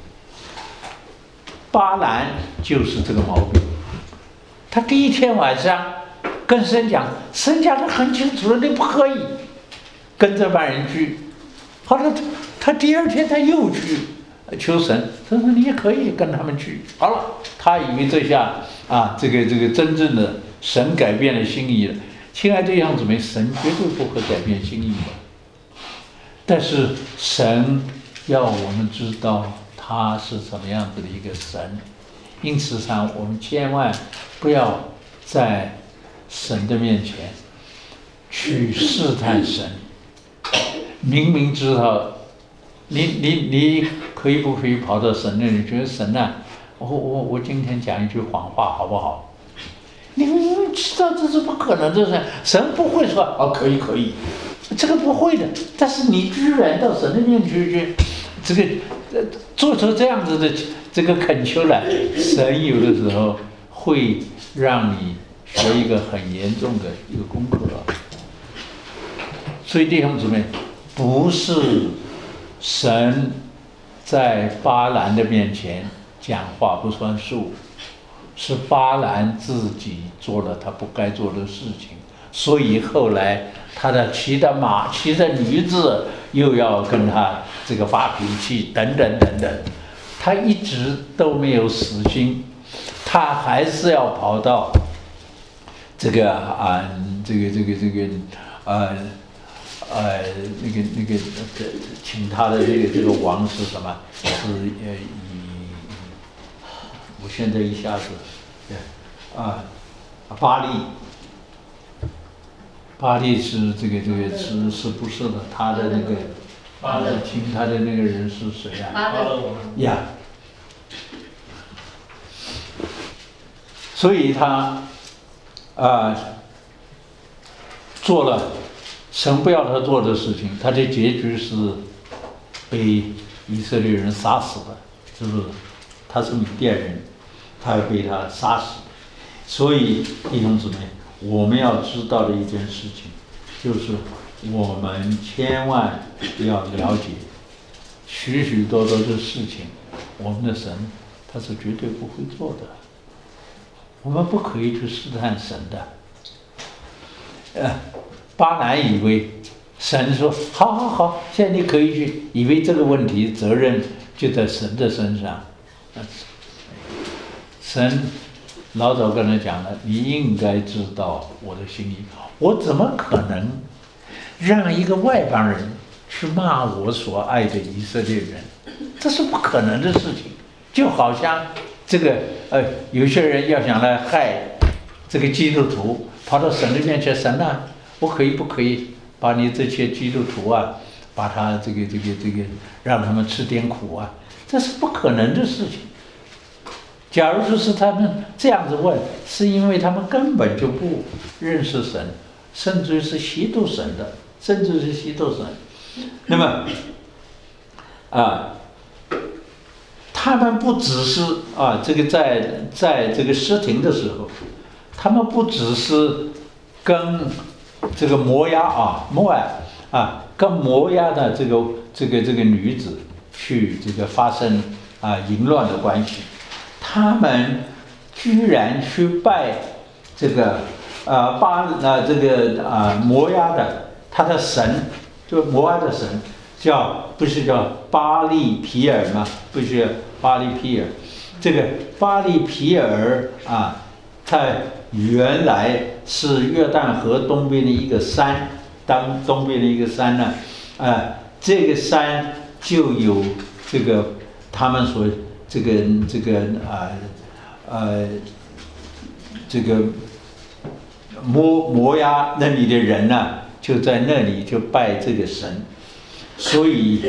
巴兰就是这个毛病。他第一天晚上跟神讲，神讲得很清楚了，你不可以跟这帮人去。好了，他第二天他又去求神，他说你也可以跟他们去。好了，他以为这下这个真正的神改变了心意了。亲爱的弟兄姊妹，神绝对不会改变心意的。但是神要我们知道他是什么样子的一个神，因此上我们千万不要在神的面前去试探神。明明知道你可以不可以跑到神那里，觉得神我今天讲一句谎话好不好？你知道这是不可能的事，神不会说可以，这个不会的。但是你居然到神的面前去这个做出这样子的这个恳求来，神有的时候会让你学一个很严重的一个功课。所以弟兄姊妹，不是神在巴兰的面前讲话不算数，是巴兰自己做了他不该做的事情，所以后来他的骑的马、骑的驴子又要跟他这个发脾气，等等，他一直都没有死心，他还是要跑到这个请他的这个王是什么？是我现在一下子巴利是这个是不是的？他的那个请他的那个人是谁呀？ 巴勒呀。所以他做了神不要他做的事情，他的结局是被以色列人杀死的，是不是？他是米甸人，他要被他杀死。所以弟兄姊妹，我们要知道的一件事情，就是我们千万要了解，许许多多的事情，我们的神他是绝对不会做的。我们不可以去试探神的。巴兰以为神说好好好，现在你可以去，以为这个问题责任就在神的身上。神老早跟他讲了，你应该知道我的心意，我怎么可能让一个外邦人去骂我所爱的以色列人？这是不可能的事情。就好像这个有些人要想来害这个基督徒，跑到神的面前，神啊，我可以不可以把你这些基督徒啊，把他这个让他们吃点苦啊？这是不可能的事情。假如说是他们这样子问，是因为他们根本就不认识神，甚至是亵渎神的，甚至是亵渎神。那么他们不只是这个在这个施庭的时候，他们不只是跟这个摩押跟摩押的这个女子去这个发生淫乱的关系，他们居然去拜这个摩押的他的神，就摩押的神不是叫巴利皮尔吗？不是巴利皮尔，这个巴利皮尔它原来是约旦河东边的一个山，东边的一个山呢，这个山就有这个他们所这个摩押那里的人呢，就在那里就拜这个神，所以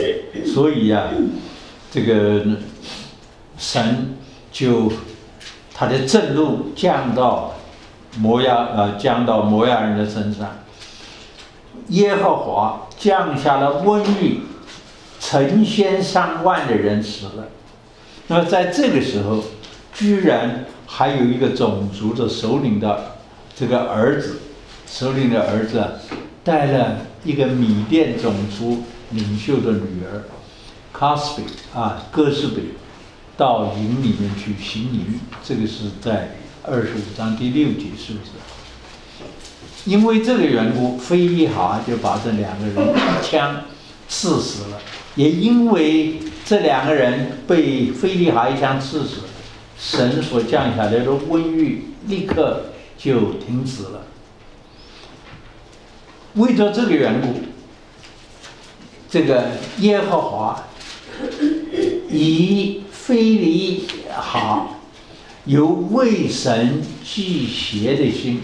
这个神就他的震怒降到摩押人的身上，耶和华降下了瘟疫，成千上万的人死了。那么在这个时候，居然还有一个种族的首领的这个儿子，带了一个米甸种族领袖的女儿哥斯比到营里面去行营，这个是在25章第6节，是不是？因为这个缘故，非利哈就把这两个人一枪刺死了。也因为这两个人被非利哈一枪刺死，神所降下来的瘟疫立刻就停止了。为着这个缘故，这个耶和华以非利哈有为神忌邪的心。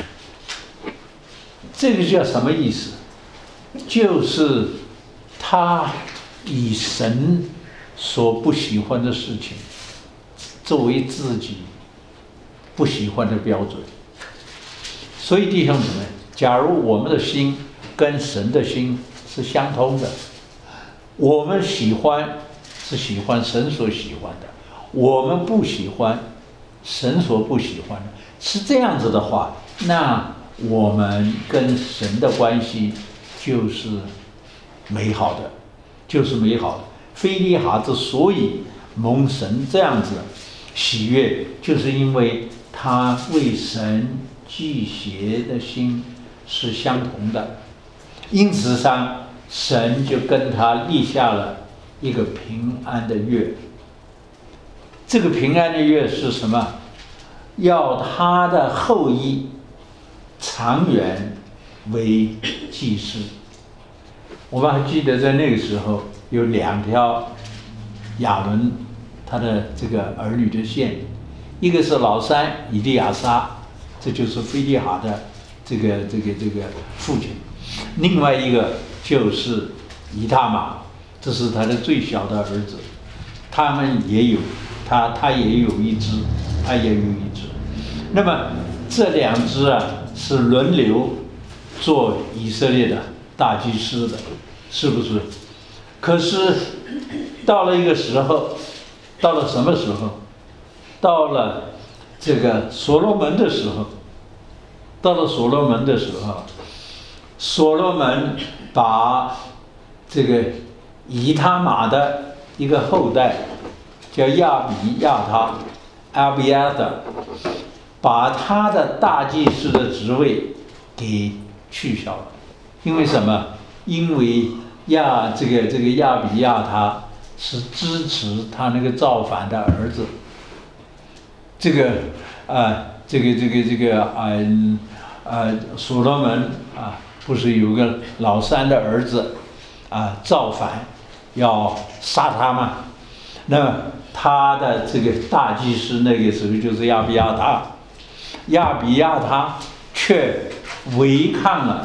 这个叫什么意思？就是他以神所不喜欢的事情作为自己不喜欢的标准。所以弟兄姊妹，假如我们的心跟神的心是相通的，我们喜欢是喜欢神所喜欢的，我们不喜欢神所不喜欢的，是这样子的话，那我们跟神的关系就是美好的，就是美好的。非利哈之所以蒙神这样子喜悦，就是因为他为神忌邪的心是相同的，因此上神就跟他立下了一个平安的约。这个平安的约是什么？要他的后裔长远为祭司。我们还记得在那个时候有2条亚伦他的这个儿女的线，一个是老三以利亚撒，这就是非利哈的这个父亲，另外一个就是以他玛，这是他的最小的儿子，他们也有，他也有一支，他也有一支。那么这两支啊是轮流做以色列的大祭司的，是不是？可是到了一个时候，到了什么时候？到了这个所罗门的时候，所罗门把这个以他玛的一个后代叫亚比亚他 Abiathar， 把他的大祭司的职位给取消了。因为什么？因为这个亚比亚他是支持他那个造反的儿子，所罗门啊，不是有个老三的儿子啊造反要杀他吗？那么他的这个大祭司那个时候就是亚比亚他却违抗了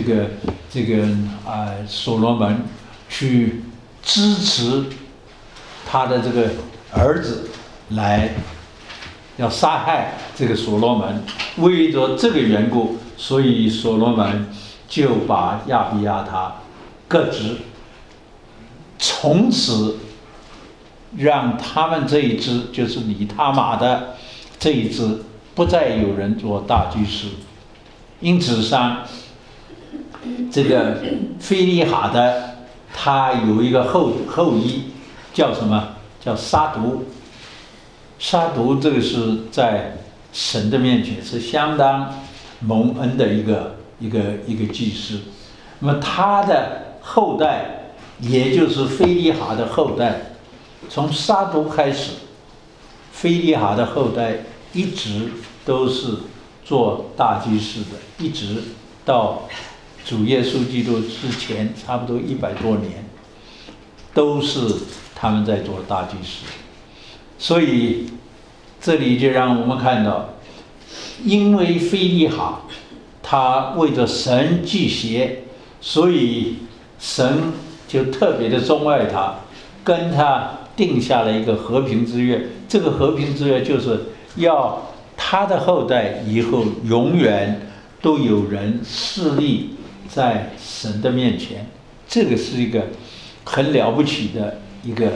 所罗门去支持他的这个儿子来要杀害这个所罗门。为着这个缘故，所以所罗门就把亚比亚他革职，从此让他们这一支，就是以他玛的这一支，不再有人做大祭司。因此上，这个非利哈的他有一个后裔叫什么？叫沙毒。沙毒这个是在神的面前是相当蒙恩的一个祭司。那么他的后代，也就是非利哈的后代，从沙毒开始，非利哈的后代一直都是做大祭司的，一直到主耶稣基督之前差不多100多年，都是他们在做大祭司。所以这里就让我们看到，因为非利哈他为着神祭邪，所以神就特别的钟爱他，跟他定下了一个和平之约。这个和平之约就是要他的后代以后永远都有人侍立在神的面前。这个是一个很了不起的一个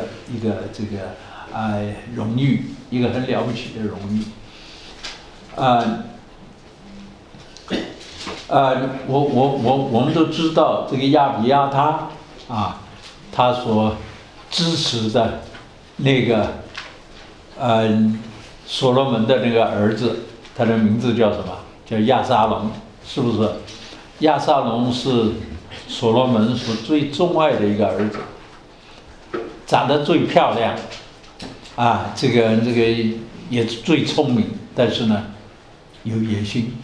荣誉，一个很了不起的荣誉。我们都知道这个亚比亚他啊，他所支持的那个所罗门的那个儿子，他的名字叫什么？叫亚撒龙，是不是？亚撒龙是所罗门所最钟爱的一个儿子，长得最漂亮啊，这个也最聪明，但是呢有野心，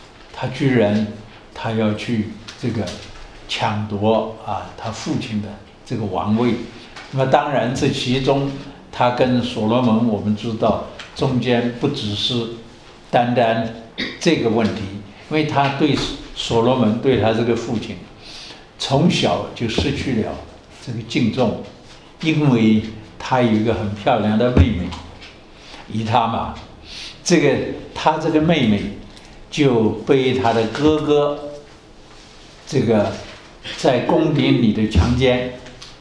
他要去这个抢夺啊他父亲的这个王位。那么当然这其中他跟所罗门我们知道中间不只是单单这个问题，因为他对所罗门对他这个父亲从小就失去了这个敬重，因为他有一个很漂亮的妹妹以他玛，他这个妹妹就被他的哥哥这个在宫廷里的强奸。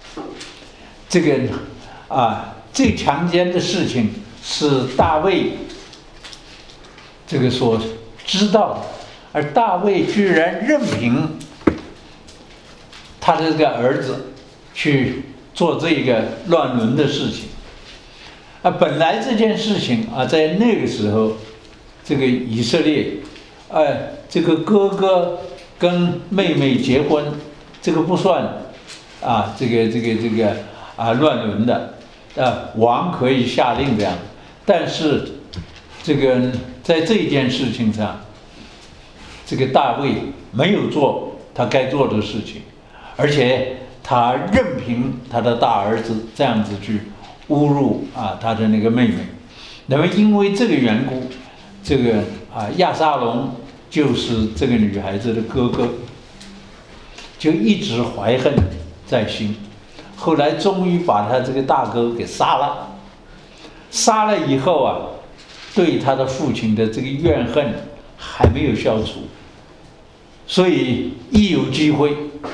这强奸的事情是大卫这个所知道的，而大卫居然任凭他的这个儿子去做这个乱伦的事情。本来这件事情在那个时候，这个以色列，这个哥哥跟妹妹结婚，这个不算乱伦的，王可以下令这样。但是这个在这件事情上，这个大卫没有做他该做的事情，而且他任凭他的大儿子这样子去侮辱他的那个妹妹。那么因为这个缘故，这个亚撒龙就是这个女孩子的哥哥，就一直怀恨在心。后来终于把他这个大哥给杀了，杀了以后啊，对他的父亲的这个怨恨还没有消除，所以一有机会，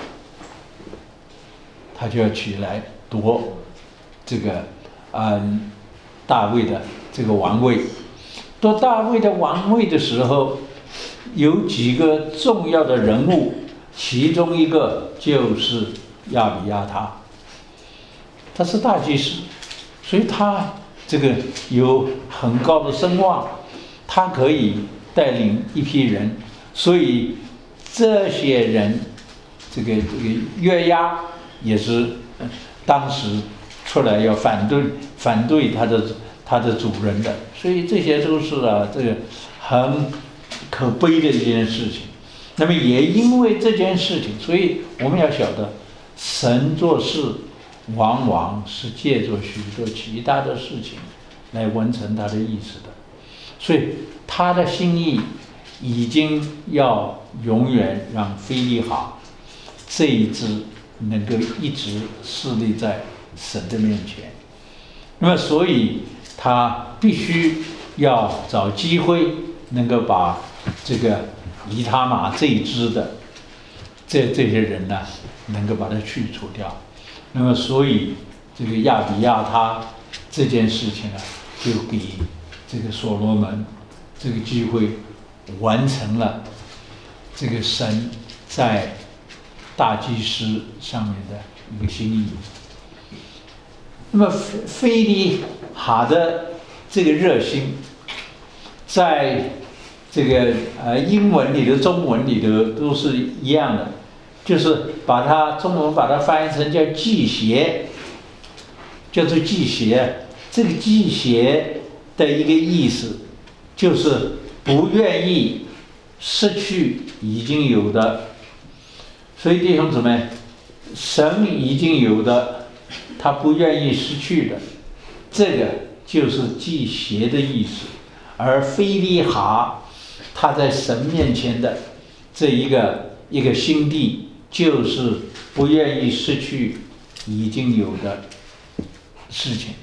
他就要起来夺这个大卫的这个王位。夺大卫的王位的时候，有几个重要的人物，其中一个就是亚比亚他，他是大祭司，所以他这个有很高的声望，他可以带领一批人，所以这些人，这个约押也是当时出来要反对他的主人的，所以这些都是这个很可悲的一件事情。那么也因为这件事情，所以我们要晓得，神做事往往是借着许多其他的事情来完成他的意思的，所以他的心意已经要永远让非利哈这一支能够一直侍立在神的面前。那么所以他必须要找机会能够把这个以他玛这一支的这些人呢，能够把它去除掉。那么所以这个亚比亚他这件事情呢，就给这个所罗门这个机会完成了这个神在大祭司上面的一个心意。那么非利哈的这个热心，在这个英文里的、中文里的都是一样的，就是把它中文把它翻译成叫忌邪，叫做忌邪。这个忌邪的一个意思，就是不愿意失去已经有的。所以弟兄姊妹，神已经有的，他不愿意失去的，这个就是忌邪的意思。而非利哈他在神面前的这一个心地，就是不愿意失去已经有的事情。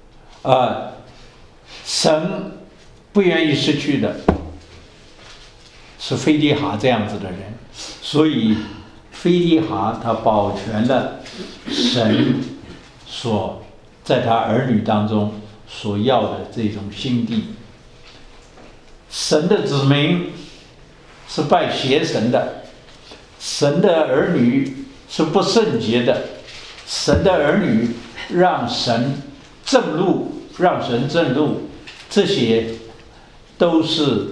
神不愿意失去的是非利哈这样子的人，所以非利哈他保全了神所在他儿女当中所要的这种心地。神的子民是拜邪神的，神的儿女是不圣洁的，神的儿女让神正路，这些都是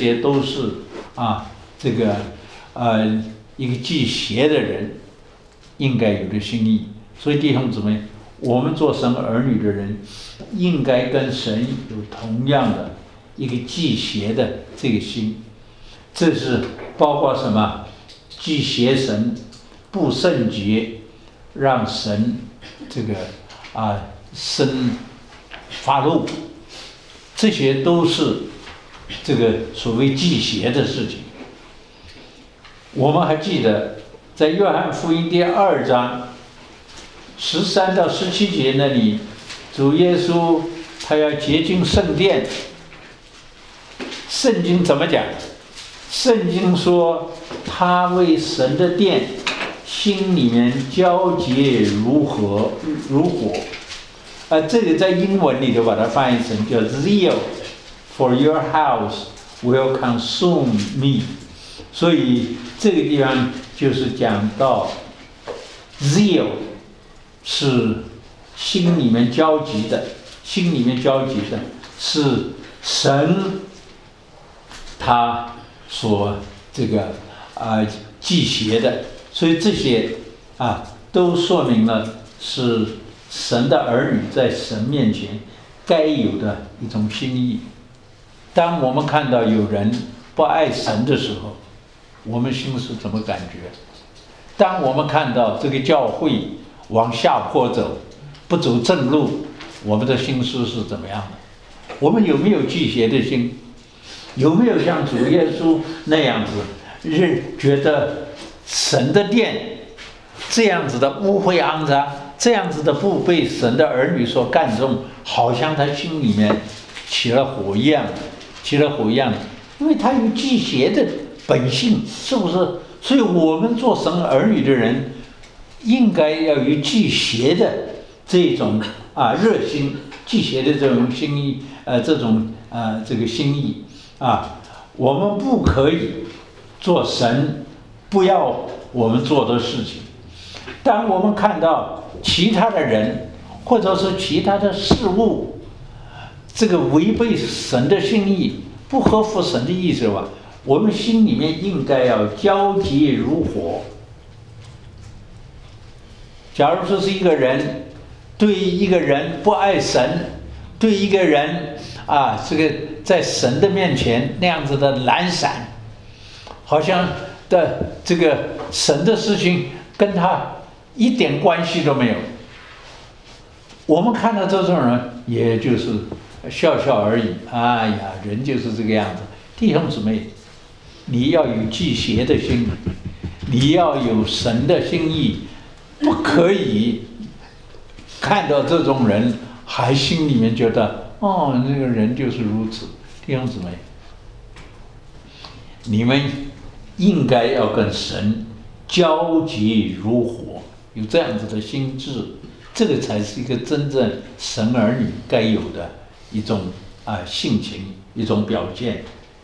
这个一个忌邪的人应该有的心意。所以弟兄姊妹，我们做神儿女的人，应该跟神有同样的一个忌邪的这个心。这是包括什么？忌邪神，不圣洁，让神这个生发怒，这些都是这个所谓忌邪的事情。我们还记得在约翰福音第2章13到17节那里，主耶稣他要洁净圣殿，圣经怎么讲？圣经说他为神的殿心里面焦洁如火。这个在英文里头把它翻译成叫 Zeal for your house will consume me。 所以这个地方就是讲到 Zeal 是心里面焦急的，是神他所这个忌邪的。所以这些都说明了是神的儿女在神面前该有的一种心意。当我们看到有人不爱神的时候，我们心是怎么感觉？当我们看到这个教会往下坡走，不走正路，我们的心思是怎么样的？我们有没有忌邪的心？有没有像主耶稣那样子觉得神的殿这样子的污秽肮脏，这样子的不被神的儿女所看重，好像他心里面起了火一样，因为他有忌邪的本性，是不是？所以我们做神儿女的人，应该要有忌邪的这种热心，忌邪的这种心意，这个心意啊，我们不可以做神不要我们做的事情。当我们看到其他的人或者是其他的事物，这个违背神的心意，不合乎神的意思吧，我们心里面应该要焦急如火。假如说是一个人对一个人不爱神，对一个人这个在神的面前那样子的懒散，好像的这个神的事情跟他一点关系都没有，我们看到这种人也就是笑笑而已。哎呀，人就是这个样子。弟兄姊妹，你要有忌邪的心，你要有神的心意，不可以看到这种人还心里面觉得那个人就是如此。弟兄姊妹，你们应该要跟神焦急如火，有这样子的心智，这个才是一个真正神儿女该有的一种性情，一种表现。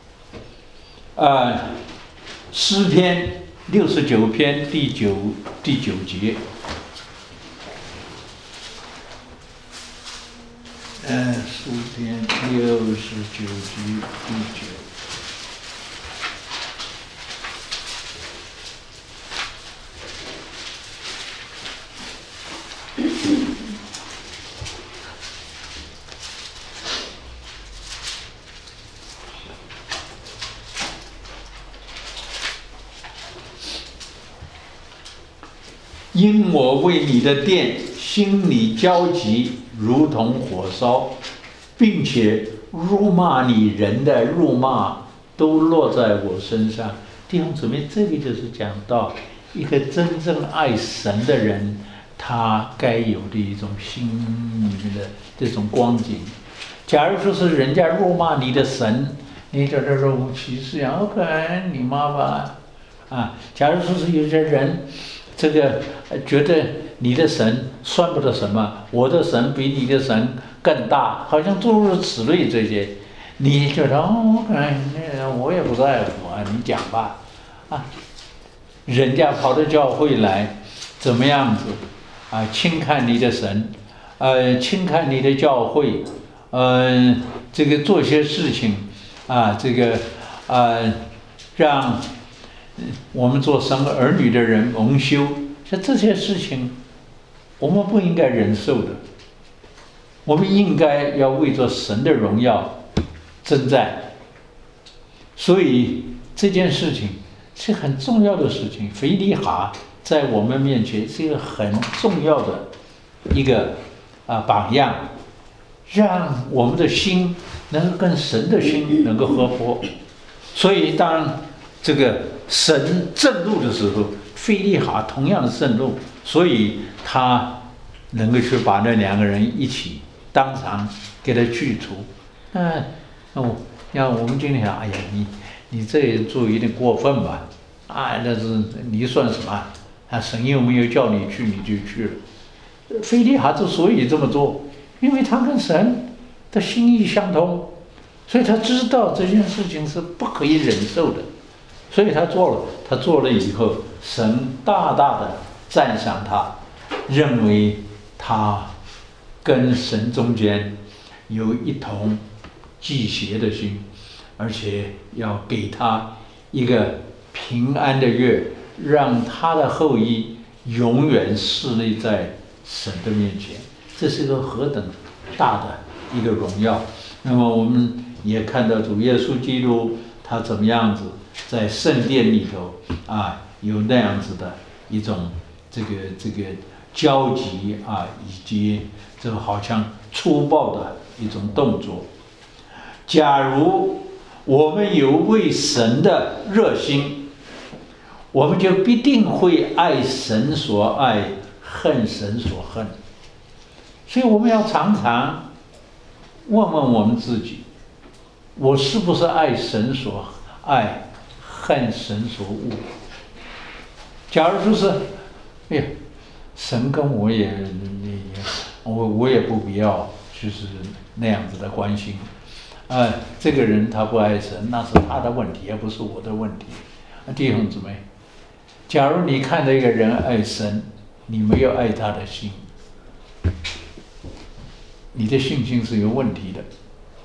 诗篇69篇第九节，诗篇69节第9。因我为你的殿心里焦急，如同火烧，并且辱骂你人的辱骂都落在我身上。弟兄姊妹，这个就是讲到一个真正爱神的人，他该有的一种心里面的这种光景。假如说是人家辱骂你的神，你觉得若无其事呀，OK，你妈吧。假如说是有些人这个觉得你的神算不得什么，我的神比你的神更大，好像诸如此类这些，你觉得我也不在乎你讲吧。人家跑到教会来，怎么样子轻看你的神，轻看你的教会，这个做些事情这个让我们做神儿女的人蒙羞，像这些事情我们不应该忍受的，我们应该要为着神的荣耀征战。所以这件事情是很重要的事情，腓利哈在我们面前是一个很重要的一个榜样，让我们的心能够跟神的心能够合乎。所以当这个神震怒的时候，腓利哈同样的震怒，所以他能够去把那两个人一起当场给他去除。像我们今天哎呀，你这做有点过分吧？那是你算什么？神又没有叫你去，你就去了。腓利哈之所以这么做，因为他跟神的心意相通，所以他知道这件事情是不可以忍受的，所以他做了。他做了以后，神大大的赞赏他，认为他跟神中间有一同忌邪的心，而且要给他一个平安的月，让他的后裔永远侍立在神的面前。这是个何等大的一个荣耀！那么我们也看到主耶稣基督他怎么样子在圣殿里头有那样子的一种这个焦急以及这个好像粗暴的一种动作。假如我们有为神的热心， 我们就必定会爱神所爱，恨神所恨。所以我们要常常问问我们自己，我是不是爱神所爱，恨神所恶？假如说是，哎呀，神跟我我也不必要，就是那样子的关心。这个人他不爱神，那是他的问题，而不是我的问题。弟兄姊妹，假如你看到一个人爱神，你没有爱他的心，你的信心是有问题的。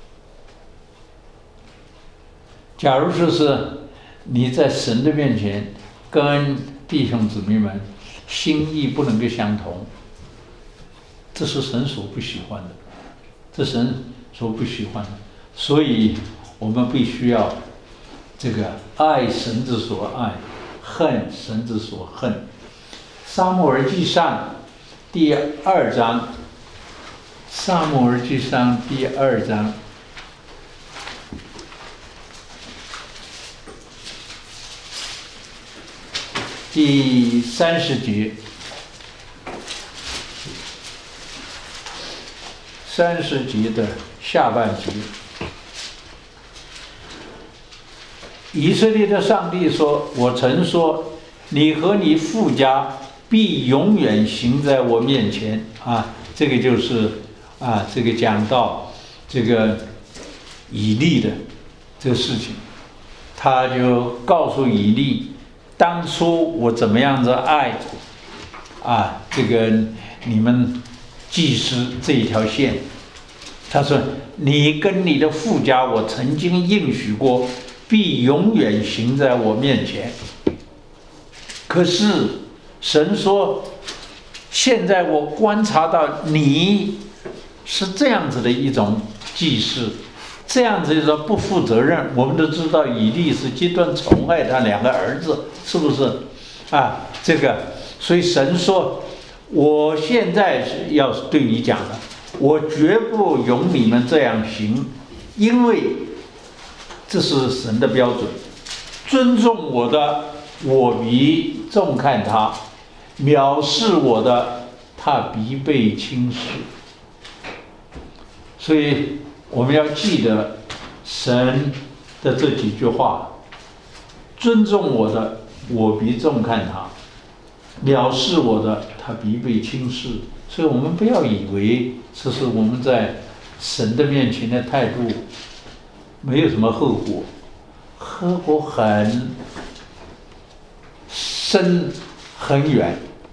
假如说是你在神的面前跟弟兄姊妹们心意不能够相同，这是神所不喜欢的，这神所不喜欢的。所以我们必须要这个爱神之所爱，恨神之所恨。撒母耳记上第2章，撒母耳记上第2章第30节，30节的下半节，以色列的上帝说：“我曾说，你和你父家必永远行在我面前。”这个就是这个讲到这个以利的这个事情，他就告诉以利，当初我怎么样子爱这个你们祭司这一条线。他说：“你跟你的父家，我曾经应许过，必永远行在我面前。可是神说，现在我观察到你是这样子的一种祭司，这样子一种不负责任。我们都知道以利是极端宠爱他2个儿子，是不是？这个，所以神说，我现在是要对你讲的。我绝不容你们这样行，因为这是神的标准。尊重我的，我必重看他；藐视我的，他必被轻视。所以我们要记得神的这几句话：尊重我的，我必重看他；藐视我的，他必被轻视。所以我们不要以为这是我们在神的面前的态度没有什么后果，后果很深很远。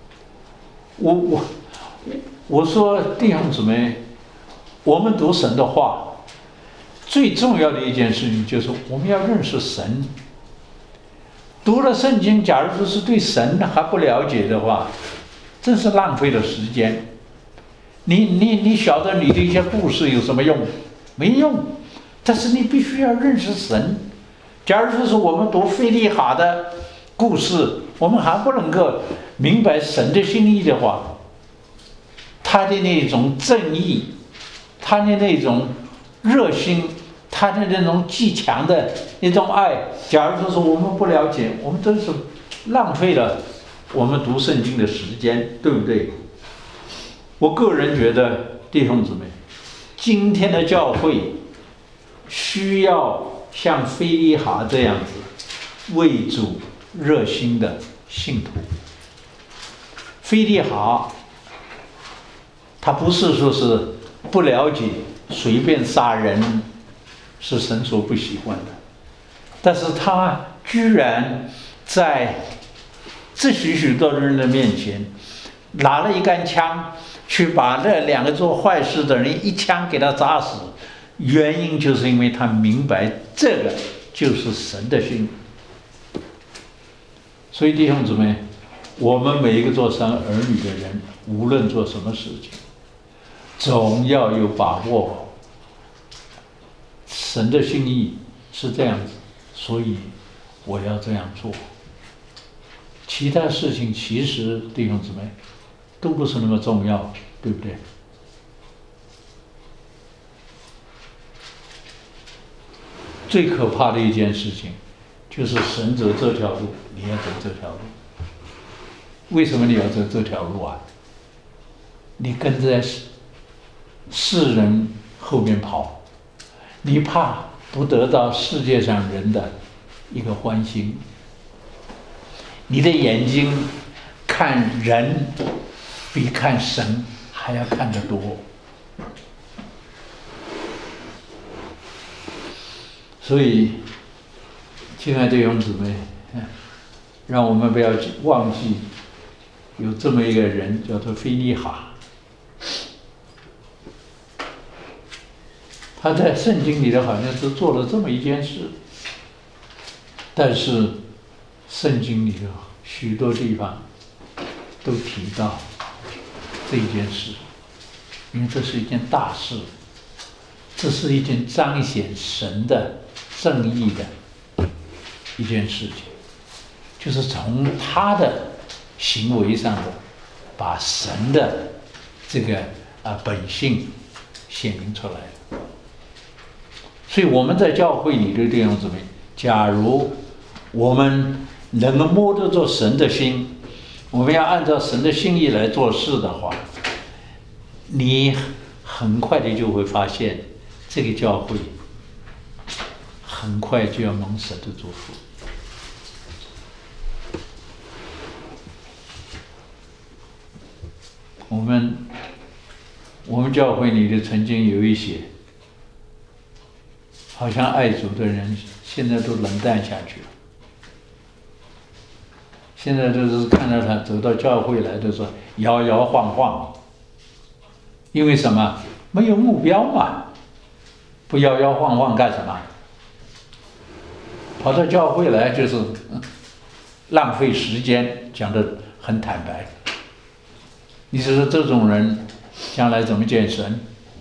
我说弟兄姊妹，我们读神的话，最重要的一件事情就是我们要认识神。读了圣经，假如说是对神还不了解的话，真是浪费了时间。你晓得你的一些故事有什么用？没用。但是你必须要认识神。假如说是我们读非利哈的故事，我们还不能够明白神的心意的话，他的那种正义，他的那种热心，他的那种极强的一种爱，假如说是我们不了解，我们真是浪费了我们读圣经的时间，对不对？我个人觉得，弟兄姊妹，今天的教会需要像非利哈这样子为主热心的信徒。非利哈他不是说是不了解随便杀人是神所不喜欢的，但是他居然在这许多人的面前拿了一杆枪去把那2个做坏事的人一枪给他扎死，原因就是因为他明白这个就是神的心。所以弟兄姊妹，我们每一个做神儿女的人，无论做什么事情，总要有把握，神的心意是这样子，所以我要这样做。其他事情其实弟兄姊妹都不是那么重要，对不对？最可怕的一件事情就是神走这条路，你要走这条路。为什么你要走这条路啊？你跟在世人后面跑，你怕不得到世界上人的一个欢心。你的眼睛看人比看神还要看得多。所以亲爱的弟兄姊妹，让我们不要忘记有这么一个人叫做腓利哈。他在圣经里头好像是做了这么一件事，但是圣经里头许多地方都提到这一件事，因为这是一件大事，这是一件彰显神的正义的一件事情，就是从他的行为上的把神的这个本性显明出来了。所以我们在教会里的弟兄姊妹，假如我们能够摸得着神的心，我们要按照神的心意来做事的话，你很快的就会发现这个教会很快就要蒙神的祝福。我们教会里的曾经有一些好像爱主的人，现在都冷淡下去了。现在都是看到他走到教会来的时候摇摇晃晃，因为什么？没有目标嘛，不摇摇晃晃干什么？跑到教会来就是浪费时间，讲得很坦白。你说这种人将来怎么见神？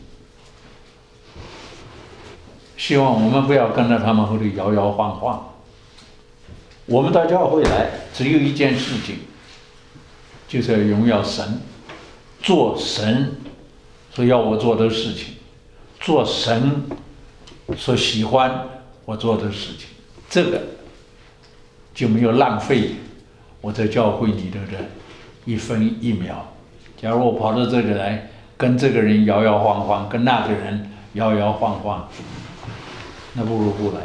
希望我们不要跟着他们后头摇摇晃晃。我们到教会来，只有一件事情，就是要荣耀神，做神所要我做的事情，做神所喜欢我做的事情，这个就没有浪费我在教会里头的一分一秒。假如我跑到这里来，跟这个人摇摇晃晃，跟那个人摇摇晃晃，那不如不来。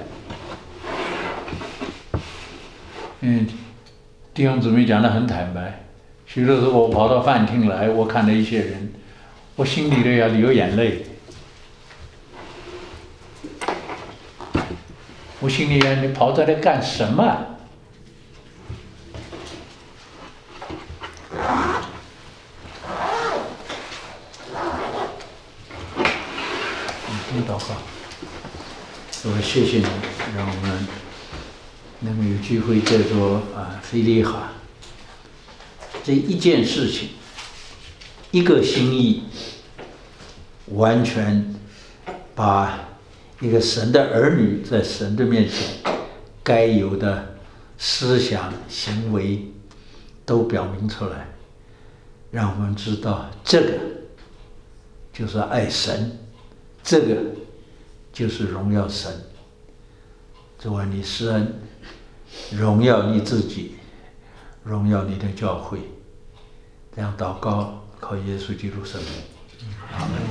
弟兄姊妹讲得很坦白，许多时候我跑到饭厅来，我看到一些人，我心里头要流眼泪。我心里想，你跑这来干什么？祷告，我谢谢你，让我们能够有机会在做腓利哈这一件事情，一个心意，完全把一个神的儿女在神的面前该有的思想行为都表明出来，让我们知道这个就是爱神，这个就是荣耀神。主啊，你施恩，荣耀你自己，荣耀你的教会。这样祷告，靠耶稣基督圣名，阿门。